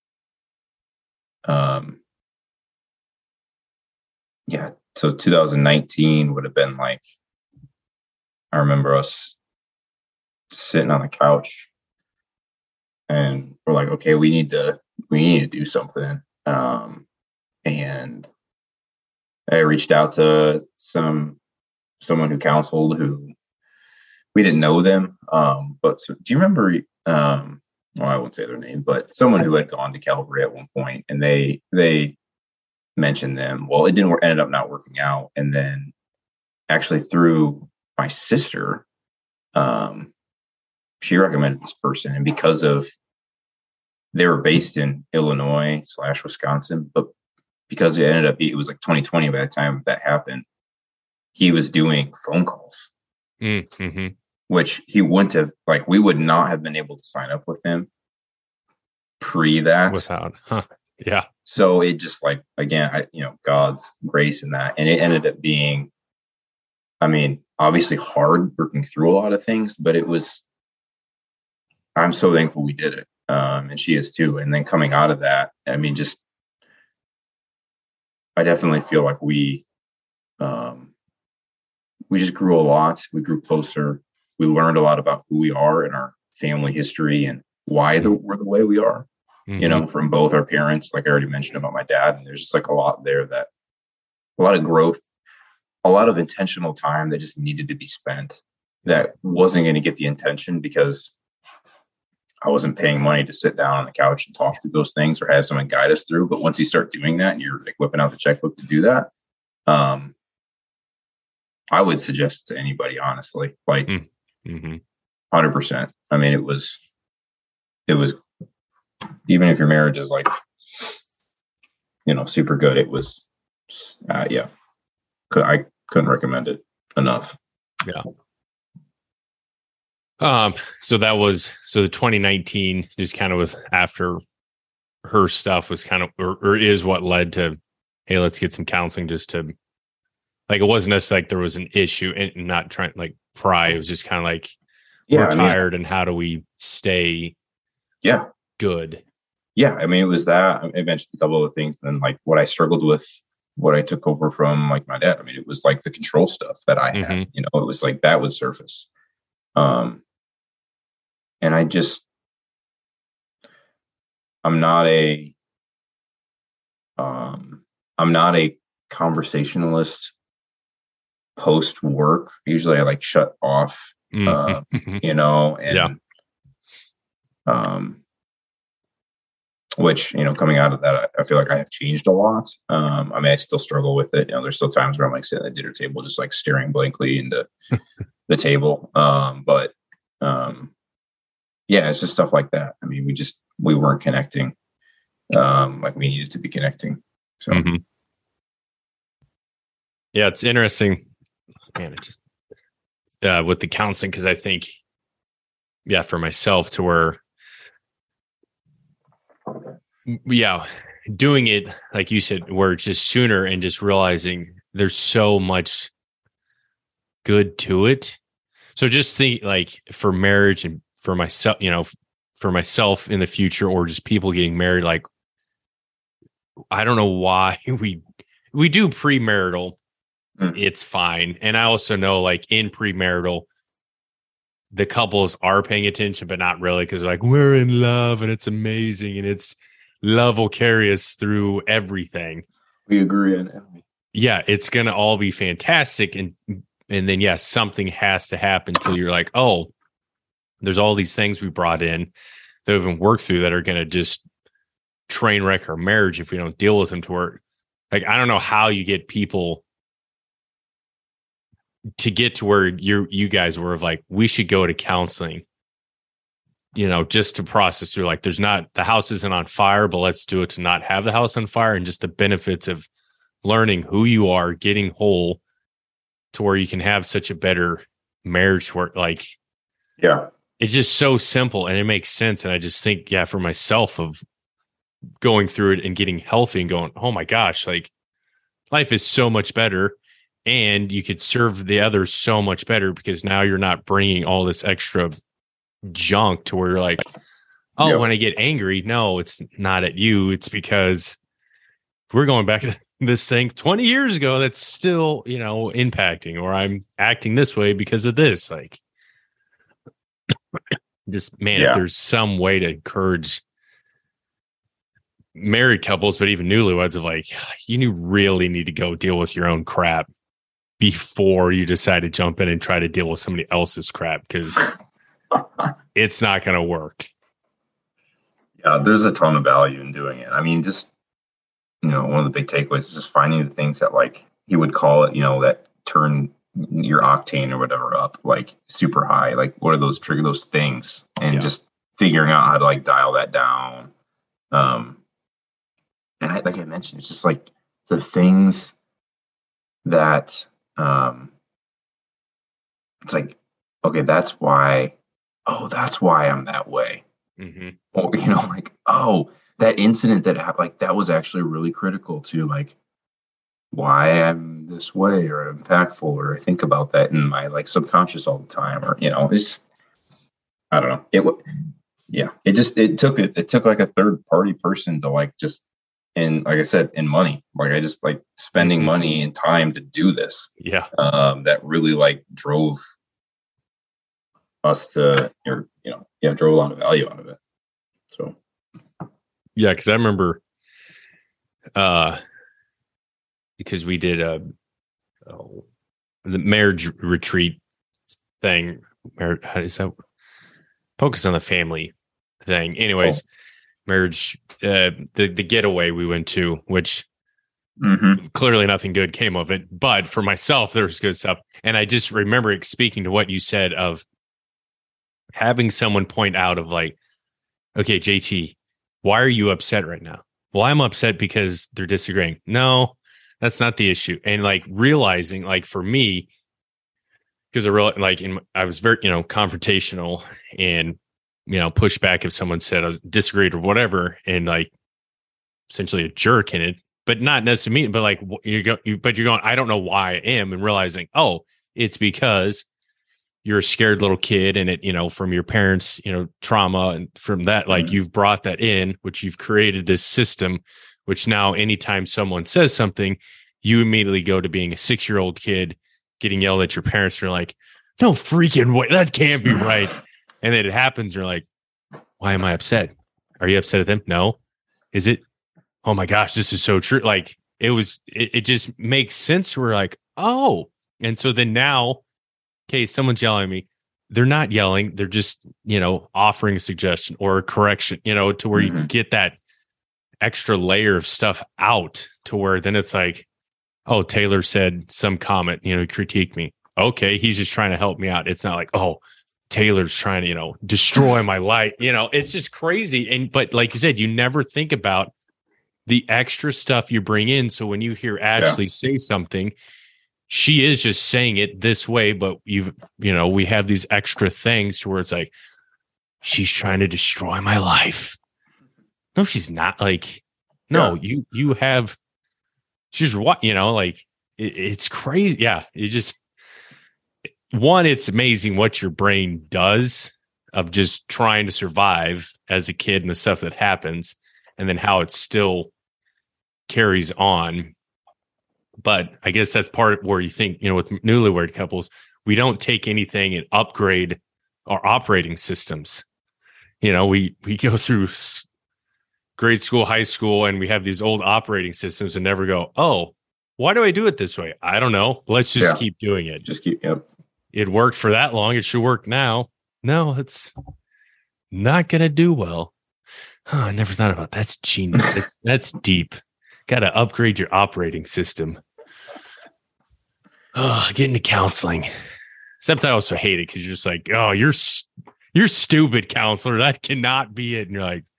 so 2019 would have been like, I remember us sitting on the couch and we're like, okay, we need to do something. And I reached out to someone who counseled, who we didn't know them. But do you remember, well, I won't say their name, but someone who had gone to Calvary at one point, and they mentioned them. Well, it ended up not working out. And then actually through my sister, she recommended this person. And because of, they were based in Illinois/Wisconsin, but because it was like 2020 by the time that happened, he was doing phone calls, which he wouldn't have, like, we would not have been able to sign up with him pre that. Without, yeah. So it just like, again, God's grace in that. And it ended up being, I mean, obviously hard working through a lot of things, but I'm so thankful we did it. And she is too. And then coming out of that, I mean, I definitely feel like we just grew a lot. We grew closer. We learned a lot about who we are and our family history and why we're the way we are, from both our parents, like I already mentioned about my dad. And there's just like a lot there, a lot of growth, a lot of intentional time that just needed to be spent, that wasn't going to get the attention because I wasn't paying money to sit down on the couch and talk through those things or have someone guide us through. But once you start doing that and you're like whipping out the checkbook to do that, I would suggest it to anybody, honestly, like 100%. I mean, it was, even if your marriage is like, super good, it was, I couldn't recommend it enough. Yeah. So the 2019, just kind of with after her stuff was kind of, or is what led to, hey, let's get some counseling, just to, like, it wasn't just like there was an issue and not trying like pry. It was just kind of like, we're tired, and how do we stay good? Yeah. I mean, it was that. I mentioned a couple of things. And then like what I struggled with, what I took over from like my dad. I mean, it was like the control stuff that I had, it was like that would surface. And I'm not a conversationalist post work. Usually I like shut off, and, which, coming out of that, I feel like I have changed a lot. I mean, I still struggle with it. There's still times where I'm like sitting at the dinner table, just like staring blankly into the table. But it's just stuff like that. I mean, we weren't connecting like we needed to be connecting. So, yeah, it's interesting, man. It just with the counseling, because I think, for myself, to where, doing it like you said, where it's just sooner and just realizing there's so much good to it. So just think like for marriage and for myself, for myself in the future, or just people getting married, like I don't know why we do premarital. It's fine. And I also know like in premarital, the couples are paying attention, but not really, because like we're in love and it's amazing and it's love will carry us through everything. We agree on it. Yeah, it's gonna all be fantastic. And then yes, something has to happen till you're like, oh, there's all these things we brought in that we haven't worked through that are gonna just train wreck our marriage if we don't deal with them to work. Like, I don't know how you get people to get to where you guys were of like, we should go to counseling, just to process through, like, the house isn't on fire, but let's do it to not have the house on fire, and just the benefits of learning who you are, getting whole to where you can have such a better marriage work. Like, yeah, it's just so simple and it makes sense. And I just think, yeah, for myself of going through it and getting healthy and going, oh my gosh, like life is so much better. And you could serve the others so much better because now you're not bringing all this extra junk to where you're like, oh, when I get angry, no, it's not at you. It's because we're going back to this thing 20 years ago that's still, impacting, or I'm acting this way because of this. Like, just, man, if there's some way to encourage married couples, but even newlyweds, of like, you really need to go deal with your own crap before you decide to jump in and try to deal with somebody else's crap, because it's not going to work. Yeah, there's a ton of value in doing it. I mean, just, one of the big takeaways is just finding the things that, like, he would call it, that turn your octane or whatever up, like, super high. Like, what are those those things? And just figuring out how to, like, dial that down. And like I mentioned, it's just like the things that, it's like, okay, that's why I'm that way. Mm-hmm. Or, like, oh, that incident that happened, like, that was actually really critical to, like, why I'm this way, or impactful, or I think about that in my, like, subconscious all the time, or, it's, I don't know. It took like a third party person to, like, just, and like I said, in money, like, I just, like, spending money and time to do this. Yeah. That really, like, drove us to, drove a lot of value out of it. So. Yeah. Cause I remember, because we did the marriage retreat thing. How is that? Focus on the family thing. Anyways, marriage, the getaway we went to, which clearly nothing good came of it. But for myself, there's good stuff. And I just remember speaking to what you said of having someone point out of like, okay, JT, why are you upset right now? Well, I'm upset because they're disagreeing. No, that's not the issue. And like realizing, like, for me, because I was very, confrontational and, push back if someone said I disagreed or whatever, and like essentially a jerk in it, but not necessarily me, but like you're going, I don't know why I am, and realizing, oh, it's because you're a scared little kid, and it, from your parents, trauma, and from that, like, you've brought that in, which you've created this system, which now anytime someone says something, you immediately go to being a 6-year-old kid getting yelled at your parents, and you're like, no freaking way, that can't be right. And then it happens, you're like, why am I upset? Are you upset at them? No. Is it? Oh my gosh, this is so true. Like, it just makes sense. We're like, oh. And so then now, okay, someone's yelling at me. They're not yelling. They're just, offering a suggestion or a correction, to where you get that extra layer of stuff out, to where then it's like, oh, Taylor said some comment, critique me. Okay, he's just trying to help me out. It's not like, oh, Taylor's trying to, destroy my life. It's just crazy. But like you said, you never think about the extra stuff you bring in. So when you hear Ashley say something, she is just saying it this way, but we have these extra things to where it's like, she's trying to destroy my life. No, she's not. Like, no, you have, she's what, like, it's crazy. Yeah. one, it's amazing what your brain does of just trying to survive as a kid and the stuff that happens, and then how it still carries on. But I guess that's part of where you think, with newlywed couples, we don't take anything and upgrade our operating systems. We go through grade school, high school, and we have these old operating systems and never go, oh, why do I do it this way? I don't know. Let's just keep doing it. Yep. It worked for that long. It should work now. No, it's not going to do well. Huh, I never thought about that. That's genius. That's deep. Got to upgrade your operating system. Oh, get into counseling. Except I also hate it because you're just like, oh, you're stupid, counselor. That cannot be it. And you're like,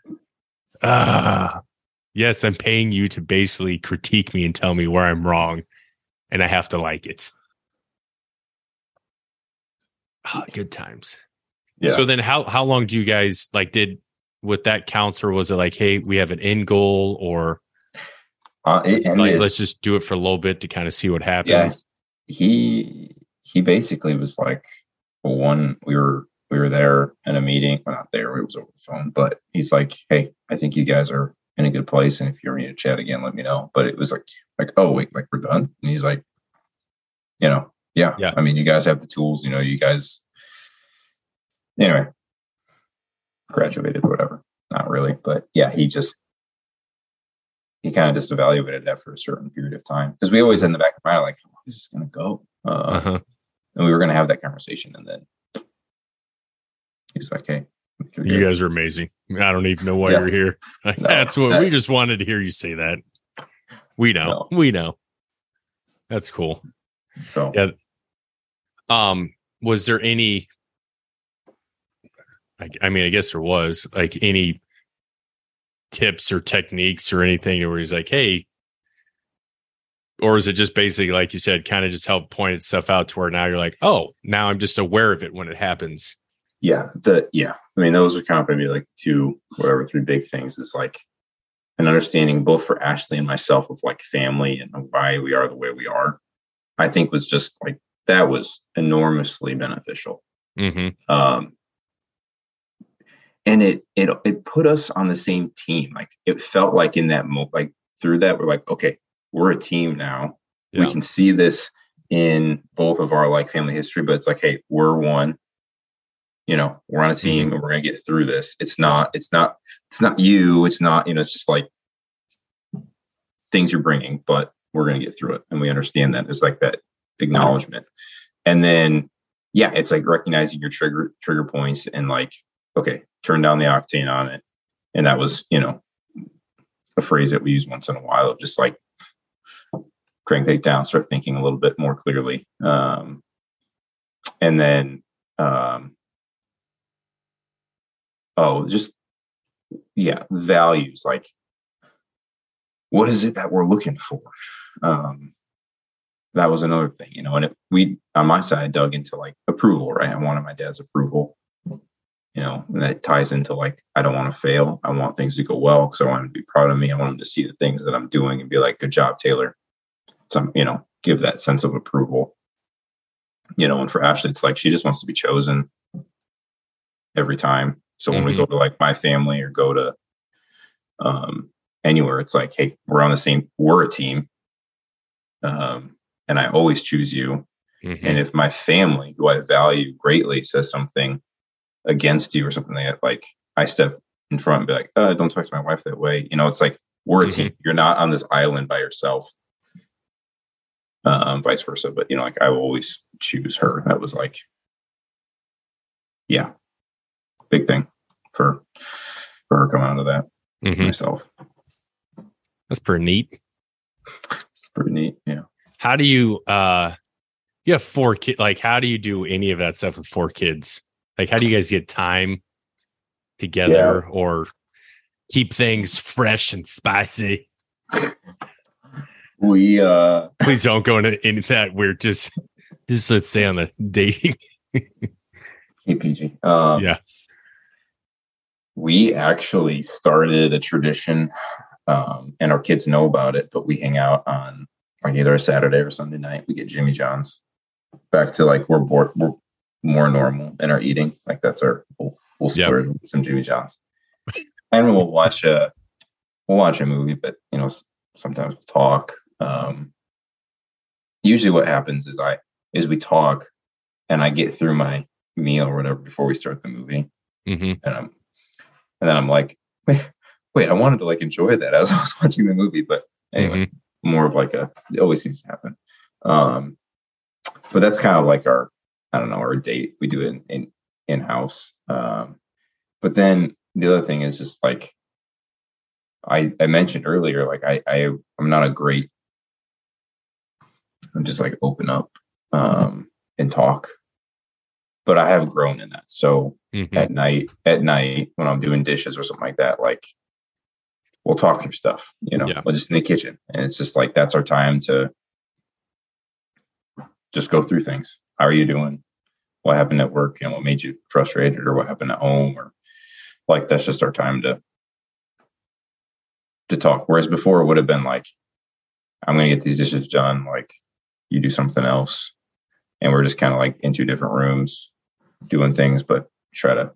yes, I'm paying you to basically critique me and tell me where I'm wrong, and I have to like it. Good times. Yeah. So then how long do you guys did with that counselor? Was it like, hey, we have an end goal, or let's just do it for a little bit to kind of see what happens? Yeah. He basically was like, well, we were there in a meeting. Well, not there, it was over the phone, but he's like, hey, I think you guys are in a good place, and if you ever need to chat again, let me know. But it was like, oh wait, like we're done. And he's like, yeah. I mean, you guys have the tools, you guys, anyway, graduated, whatever. Not really, but yeah, he kind of just evaluated that for a certain period of time, because we always had in the back of our mind, like, how long is this going to go? And we were going to have that conversation, and then he's like, hey, you guys are amazing. I don't even know why you're here. That's what we just wanted to hear you say that. We know. That's cool. So yeah. Was there any, I mean, I guess there was any tips or techniques or anything where he's like, hey, or is it just basically, like you said, kind of just help point stuff out to where now you're like, oh, now I'm just aware of it when it happens? Yeah. I mean, those are kind of maybe like three big things. It's like an understanding both for Ashley and myself of like family and why we are the way we are. I think was just like, that was enormously beneficial. Mm-hmm. And it put us on the same team. Like it felt like in that moment, like through that, we're like, okay, we're a team now. Yeah. We can see this in both of our like family history, but it's like, hey, we're one. We're on a team, and we're gonna get through this. It's not you. It's not, it's just like things you're bringing, but we're gonna get through it, and we understand that. It's like that acknowledgement, and then it's like recognizing your trigger points and like, okay, turn down the octane on it. And that was, a phrase that we use once in a while of just like crank it down, start thinking a little bit more clearly. And then, values, like what is it that we're looking for? That was another thing, and we, on my side, dug into like approval, right? I wanted my dad's approval, and that ties into like, I don't want to fail. I want things to go well because I want him to be proud of me. I want him to see the things that I'm doing and be like, good job, Taylor. Some, give that sense of approval, and for Ashley, it's like, she just wants to be chosen every time. So when we go to like my family or go to anywhere, it's like, hey, we're a team. And I always choose you. Mm-hmm. And if my family, who I value greatly, says something against you or something like I step in front and be like, don't talk to my wife that way. It's like, we're a team. You're not on this island by yourself. Vice versa. But, like I will always choose her. That was like, big thing for her coming out of that myself. That's pretty neat. It's pretty neat. Yeah. How do you, you have 4 kids. Like, how do you do any of that stuff with 4 kids? Like, how do you guys get time together or keep things fresh and spicy? We, please don't go into that. We're just let's stay on the dating. Keep PG. We actually started a tradition, and our kids know about it, but we hang out on like either a Saturday or Sunday night. We get Jimmy John's back to like we're more normal in our eating. Like that's we'll splurge with some Jimmy John's, and we'll watch a movie. But sometimes we'll talk. Usually, what happens is we talk, and I get through my meal or whatever before we start the movie, and then I'm like, wait, I wanted to like enjoy that as I was watching the movie, but anyway, more of like it always seems to happen. But that's kind of like our date. We do it in house. But then the other thing is just like I mentioned earlier, like I'm not a great. I'm just like open up and talk, but I have grown in that. So at night when I'm doing dishes or something like that, like we'll talk through stuff. We're just in the kitchen, and it's just like that's our time to just go through things. How are you doing? What happened at work? What made you frustrated, or what happened at home? Or like that's just our time to talk. Whereas before it would have been like, I'm going to get these dishes done. Like you do something else, and we're just kind of like in two different rooms doing things, but try to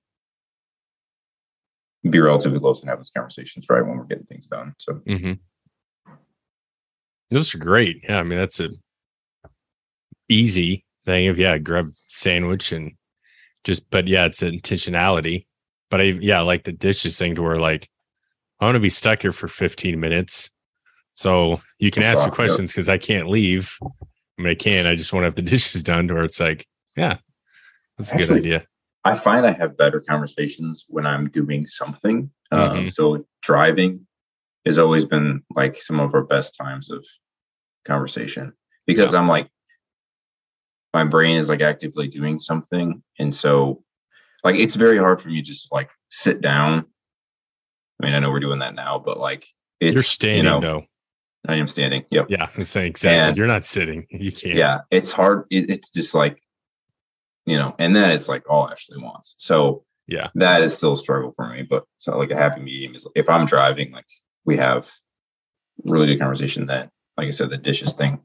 be relatively close and have those conversations right when we're getting things done. So those are great. Yeah, I mean that's a easy thing of grab a sandwich and but it's an intentionality. But I like the dishes thing to where like I want to be stuck here for 15 minutes. So you can ask me questions because I can't leave. I mean, I just want to have the dishes done to where it's like, that's a good idea. I find I have better conversations when I'm doing something. So driving has always been like some of our best times of conversation because I'm like, my brain is like actively doing something. And so like, it's very hard for me to just like sit down. I mean, I know we're doing that now, but like you're standing though. I am standing. Yep. Yeah. I'm saying exactly. And you're not sitting. You can't. Yeah. It's hard. It's just like, and that is like all Ashley wants. So that is still a struggle for me, but it's not like a happy medium is if I'm driving, like we have really good conversation then, like I said, the dishes thing.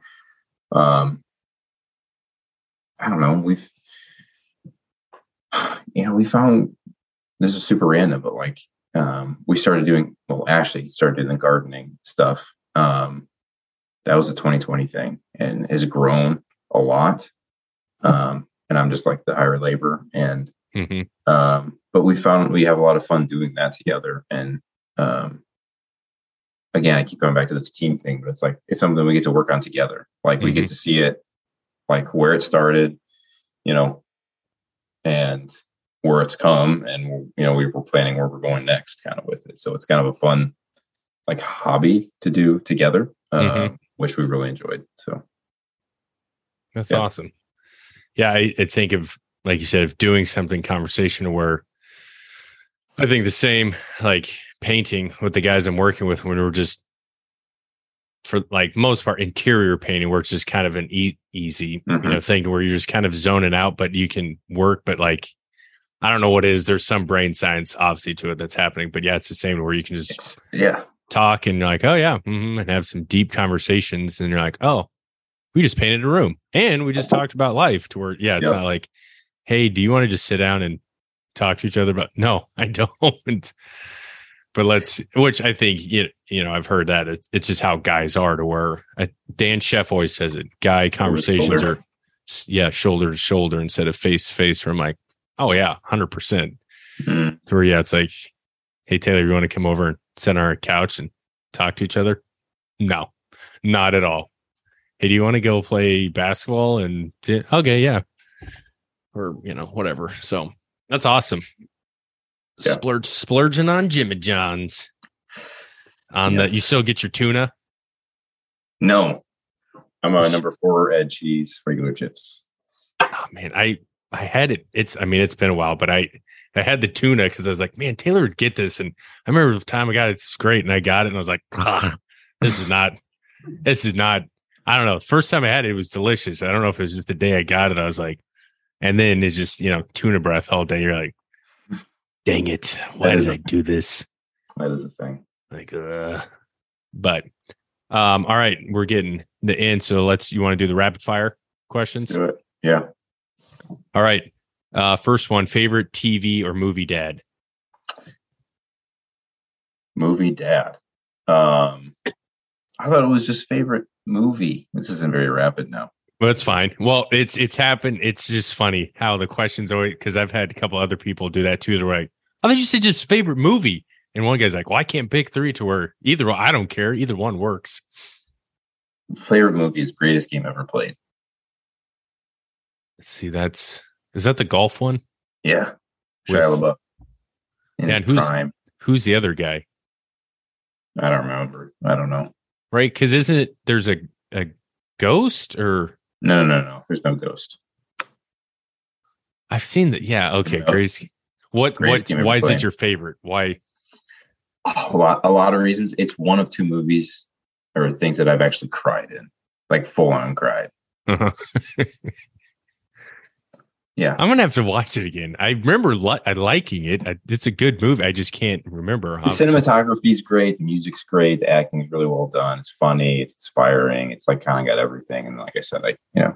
I don't know. We found this is super random, but like, we started doing, Ashley started doing the gardening stuff. That was a 2020 thing and has grown a lot. And I'm just like the higher labor and, but we found we have a lot of fun doing that together. And, again, I keep going back to this team thing, but it's like, it's something we get to work on together. Like we get to see it, like where it started, and where it's come. And, we were planning where we're going next kind of with it. So it's kind of a fun, like hobby to do together, which we really enjoyed. So that's awesome. Yeah. I think of, like you said, of doing something conversation where I think the same, like painting with the guys I'm working with when we're just for like most part interior painting where it's just kind of an easy, thing where you're just kind of zoning out, but you can work. But like, I don't know what it is. There's some brain science obviously to it that's happening, but it's the same where you can just talk and you're like, oh yeah. And have some deep conversations. And you're like, oh, we just painted a room and we just talked about life to where, it's not like, hey, do you want to just sit down and talk to each other about? No, I don't. But which I think, I've heard that it's just how guys are to where Dan Chef always says it. Guy conversations are, shoulder to shoulder instead of face to face. Where I'm like, oh yeah, 100%. To where, it's like, hey, Taylor, you want to come over and sit on our couch and talk to each other? No, not at all. Hey, do you want to go play basketball? And okay, yeah. Or, whatever. So that's awesome. Yeah. Splurging on Jimmy John's. You still get your tuna? No. I'm a number 4 red cheese, regular chips. Oh man, I had it. It's been a while, but I had the tuna because I was like, man, Taylor would get this. And I remember the time I got it, it's great. And I got it and I was like, this is not, I don't know. The first time I had it, it was delicious. I don't know if it was just the day I got it. I was like, and then it's just, tuna breath all day. You're like, dang it. Why did I do this? That is a thing. Like, but, all right, we're getting the end. So you want to do the rapid fire questions? Let's do it. Yeah. All right. First one, favorite TV or movie dad? Movie dad. I thought it was just favorite movie. This isn't very rapid now. Well, that's fine. Well, it's happened. It's just funny how the questions always, because I've had a couple other people do that too. They're like, "Oh, they just said just favorite movie," and one guy's like, "Well, I can't pick three to where either. I don't care. Either one works." Favorite movie is Greatest Game Ever Played. Let's see. Is that the golf one? Yeah. Shia LaBeouf. And who's the other guy? I don't remember. I don't know. Right? Because isn't it? There's a ghost or no. There's no ghost. I've seen that. Yeah. Okay. No. Greatest. Why is it your favorite? Why? A lot of reasons. It's one of two movies or things that I've actually cried in, like full on cried. Uh-huh. Yeah, I'm gonna have to watch it again. I remember liking it. It's a good movie. I just can't remember. The cinematography is great. The music's great. The acting is really well done. It's funny. It's inspiring. It's like kind of got everything. And like I said,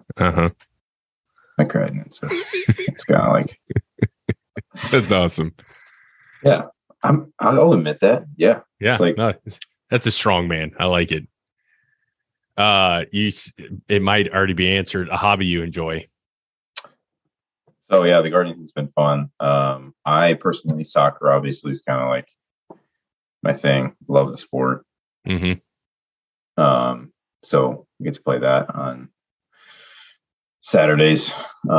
I cried in it. So it's kind of like that's awesome. Yeah, I'll admit that. Yeah, yeah. It's like, that's a strong man. I like it. It might already be answered. A hobby you enjoy. So yeah, the gardening has been fun. I personally, soccer obviously is kind of like my thing. Love the sport. Mm-hmm. So we get to play that on Saturdays.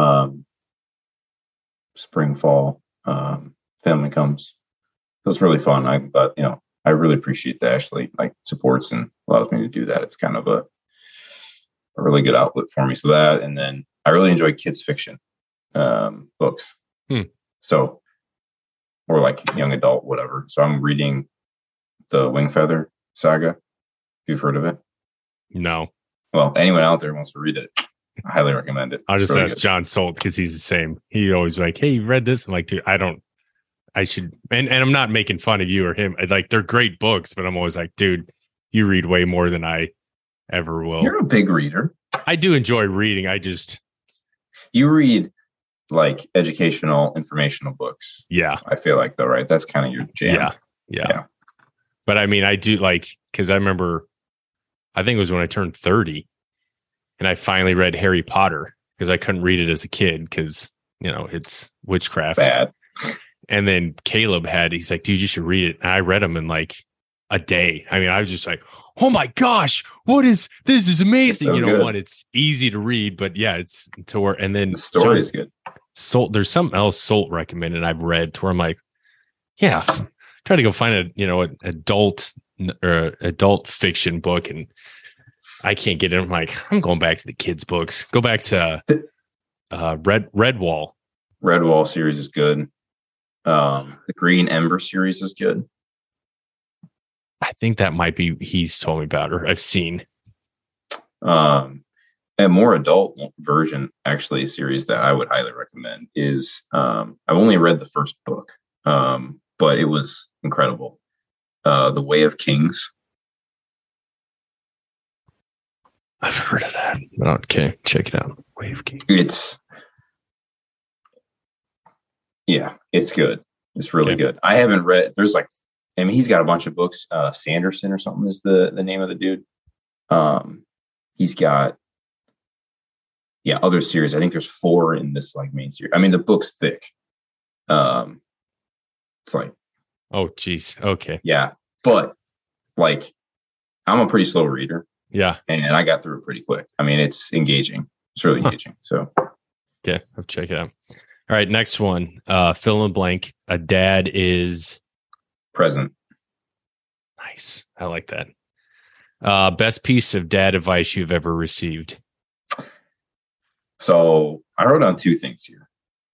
Spring, fall, family comes. It was really fun. I really appreciate that Ashley like supports and allows me to do that. It's kind of a really good outlet for me. So that, and then I really enjoy kids fiction. Books. So, or like young adult, whatever. So I'm reading the Wingfeather saga. If you've heard of it. No. Well, anyone out there wants to read it, I highly recommend it. I'll just ask John Solt because he's the same. He always like, "Hey, you read this?" I'm like, "Dude, I should." And I'm not making fun of you or him. Like, they're great books, but I'm always like, "Dude, you read way more than I ever will." You're a big reader. I do enjoy reading. You read like educational, informational books. Yeah. I feel like though, right? That's kind of your jam. Yeah. But I mean, I do like, because I remember, I think it was when I turned 30 and I finally read Harry Potter because I couldn't read it as a kid because, it's witchcraft. Bad. And then Caleb he's like, "Dude, you should read it." And I read them in like a day. I mean, I was just like, "Oh my gosh, this is amazing." It's easy to read, but yeah, it's to where, and then the story is good. There's something else Solt recommended I've read to where I'm like, yeah, try to go find an adult fiction book, and I can't get it. I'm like, I'm going back to the kids' books. Go back to Redwall. Redwall series is good. The Green Ember series is good. I think that might be he's told me about or I've seen. A more adult version, actually, series that I would highly recommend is I've only read the first book, but it was incredible. The Way of Kings. I've heard of that. Okay, check it out. Way of Kings. It's good. It's really good. I haven't read. He's got a bunch of books. Sanderson or something is the name of the dude. He's got other series. I think there's 4 in this like main series. I mean, the book's thick. It's like, oh geez, okay, yeah, but like, I'm a pretty slow reader. Yeah, and I got through it pretty quick. I mean, it's engaging. It's really engaging. So, okay, I'll check it out. All right, next one. Fill in blank. A dad is present. Nice. I like that. Best piece of dad advice you've ever received. So I wrote down 2 things here.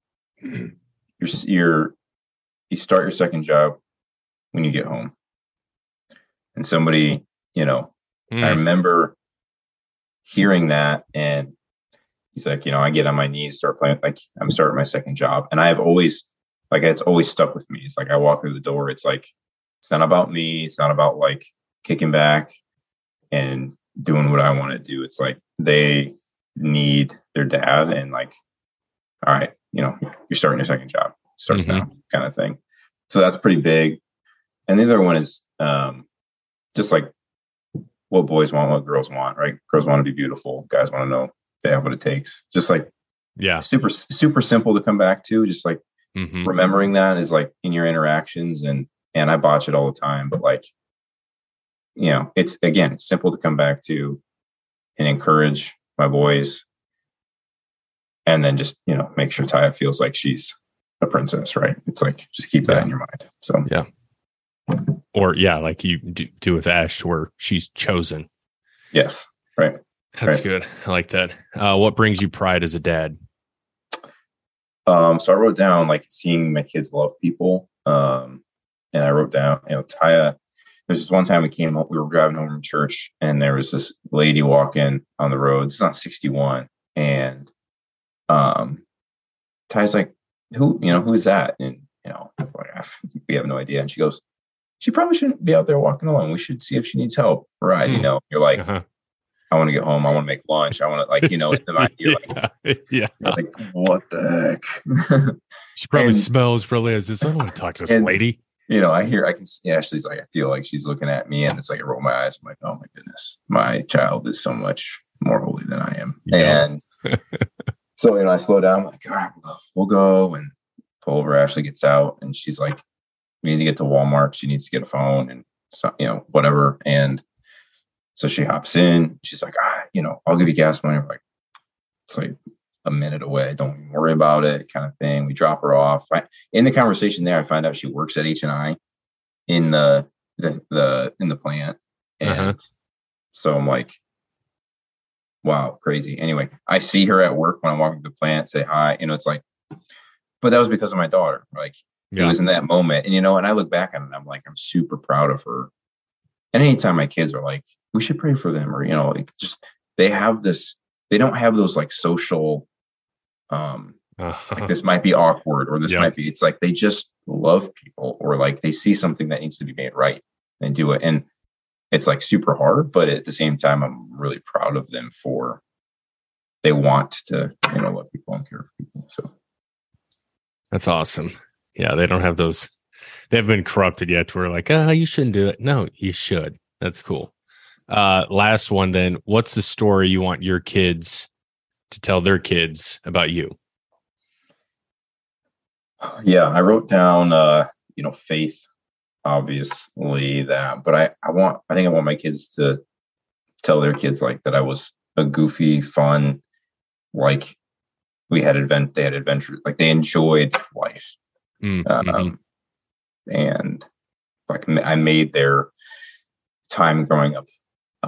You start your second job when you get home. And somebody, I remember hearing that, and he's like, I get on my knees, start playing, like I'm starting my second job. And I've always, like, it's always stuck with me. It's like I walk through the door. It's like, it's not about me. It's not about like kicking back and doing what I want to do. It's like they need their dad and like, all right, you know, you're starting your second job, starts now, kind of thing. So that's pretty big. And the other one is just like what boys want, what girls want, right? Girls want to be beautiful. Guys want to know they have what it takes. Just like, super, super simple to come back to. Just like remembering that is like in your interactions, and I botch it all the time, but like, you know, it's simple to come back to and encourage my boys. And then just, you know, make sure Taya feels like she's a princess, right? It's like, just keep that in your mind. So, yeah. Or, like you do with Ash, where she's chosen. Yes. Right. That's good. I like that. What brings you pride as a dad? So I wrote down like seeing my kids love people. And I wrote down, you know, Taya, there's this one time we were driving home from church, and there was this lady walking on the road. It's on 61. And Taya's like, who is that? And, you know, like, we have no idea. And she goes, she probably shouldn't be out there walking alone. We should see if she needs help. Right. You know, you're like, I want to get home. I want to make lunch. I want to, like, you know, you're you're like, what the heck? She probably smells really as this. I don't want to talk to this lady. You know, I can see Ashley's like, I feel like she's looking at me, and it's like I roll my eyes. I'm like, oh my goodness, my child is so much more holy than I am. Yeah. And so, you know, I slow down. I'm like, all right, we'll go, and pull over. Ashley gets out, and she's like, we need to get to Walmart. She needs to get a phone and so, you know, whatever. And so she hops in. She's like, you know, I'll give you gas money. We're like, it's like a minute away. Don't even worry about it, kind of thing. We drop her off. In the conversation there, I find out she works at H&I in the plant. And so I'm like, wow, crazy. Anyway, I see her at work when I'm walking to the plant, say hi. You know, it's like, but that was because of my daughter. Like, it was in that moment. And, you know, and I look back on it, I'm like, I'm super proud of her. And anytime my kids are like, we should pray for them, or, you know, like, just, they don't have those like social, like this might be awkward, or this might be, it's like, they just love people, or like they see something that needs to be made right and do it. And it's like super hard, but at the same time, I'm really proud of them for, they want to, you know, love people and care for people. So that's awesome. Yeah. They don't have those, they haven't been corrupted yet to where like, you shouldn't do it. No, you should. That's cool. Last one then. What's the story you want your kids to tell their kids about you? Yeah, I wrote down, you know, faith, obviously that, but I think I want my kids to tell their kids like that I was a goofy, fun, like they had adventure, like they enjoyed life. And like I made their time growing up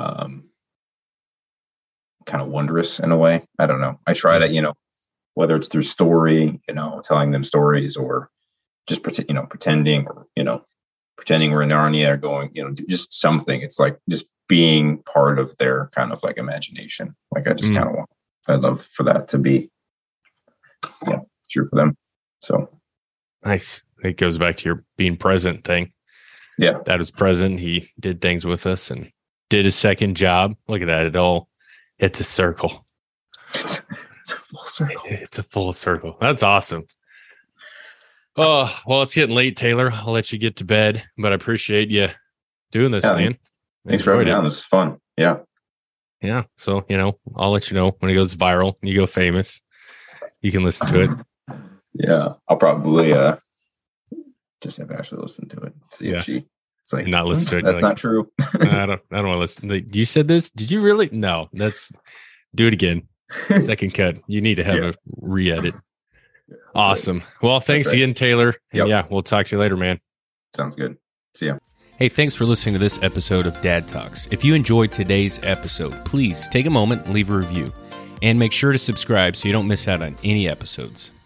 kind of wondrous in a way. I don't know. I try to, you know, whether it's through story, you know, telling them stories, or just pretending, or, you know, pretending we're in Narnia, or going, you know, just something. It's like just being part of their kind of like imagination. Like I just kind of I'd love for that to be true for them. So nice. It goes back to your being present thing. Yeah. Dad was present. He did things with us and did his second job. Look at that. It's a circle. It's a full circle. It's a full circle. That's awesome. Oh, well, it's getting late, Taylor. I'll let you get to bed, but I appreciate you doing this, man. Thanks for having me on. This is fun. Yeah. Yeah. So, you know, I'll let you know when it goes viral and you go famous. You can listen to it. Yeah. I'll probably just have Ashley listen to it. See if it's like, not listen to it. That's like, not true. I don't want to listen. Like, you said this? Did you really? No, do it again. Second cut. You need to have a re-edit. Awesome. Right. Well, thanks again, Taylor. And we'll talk to you later, man. Sounds good. See ya. Hey, thanks for listening to this episode of Dad Talks. If you enjoyed today's episode, please take a moment and leave a review. And make sure to subscribe so you don't miss out on any episodes.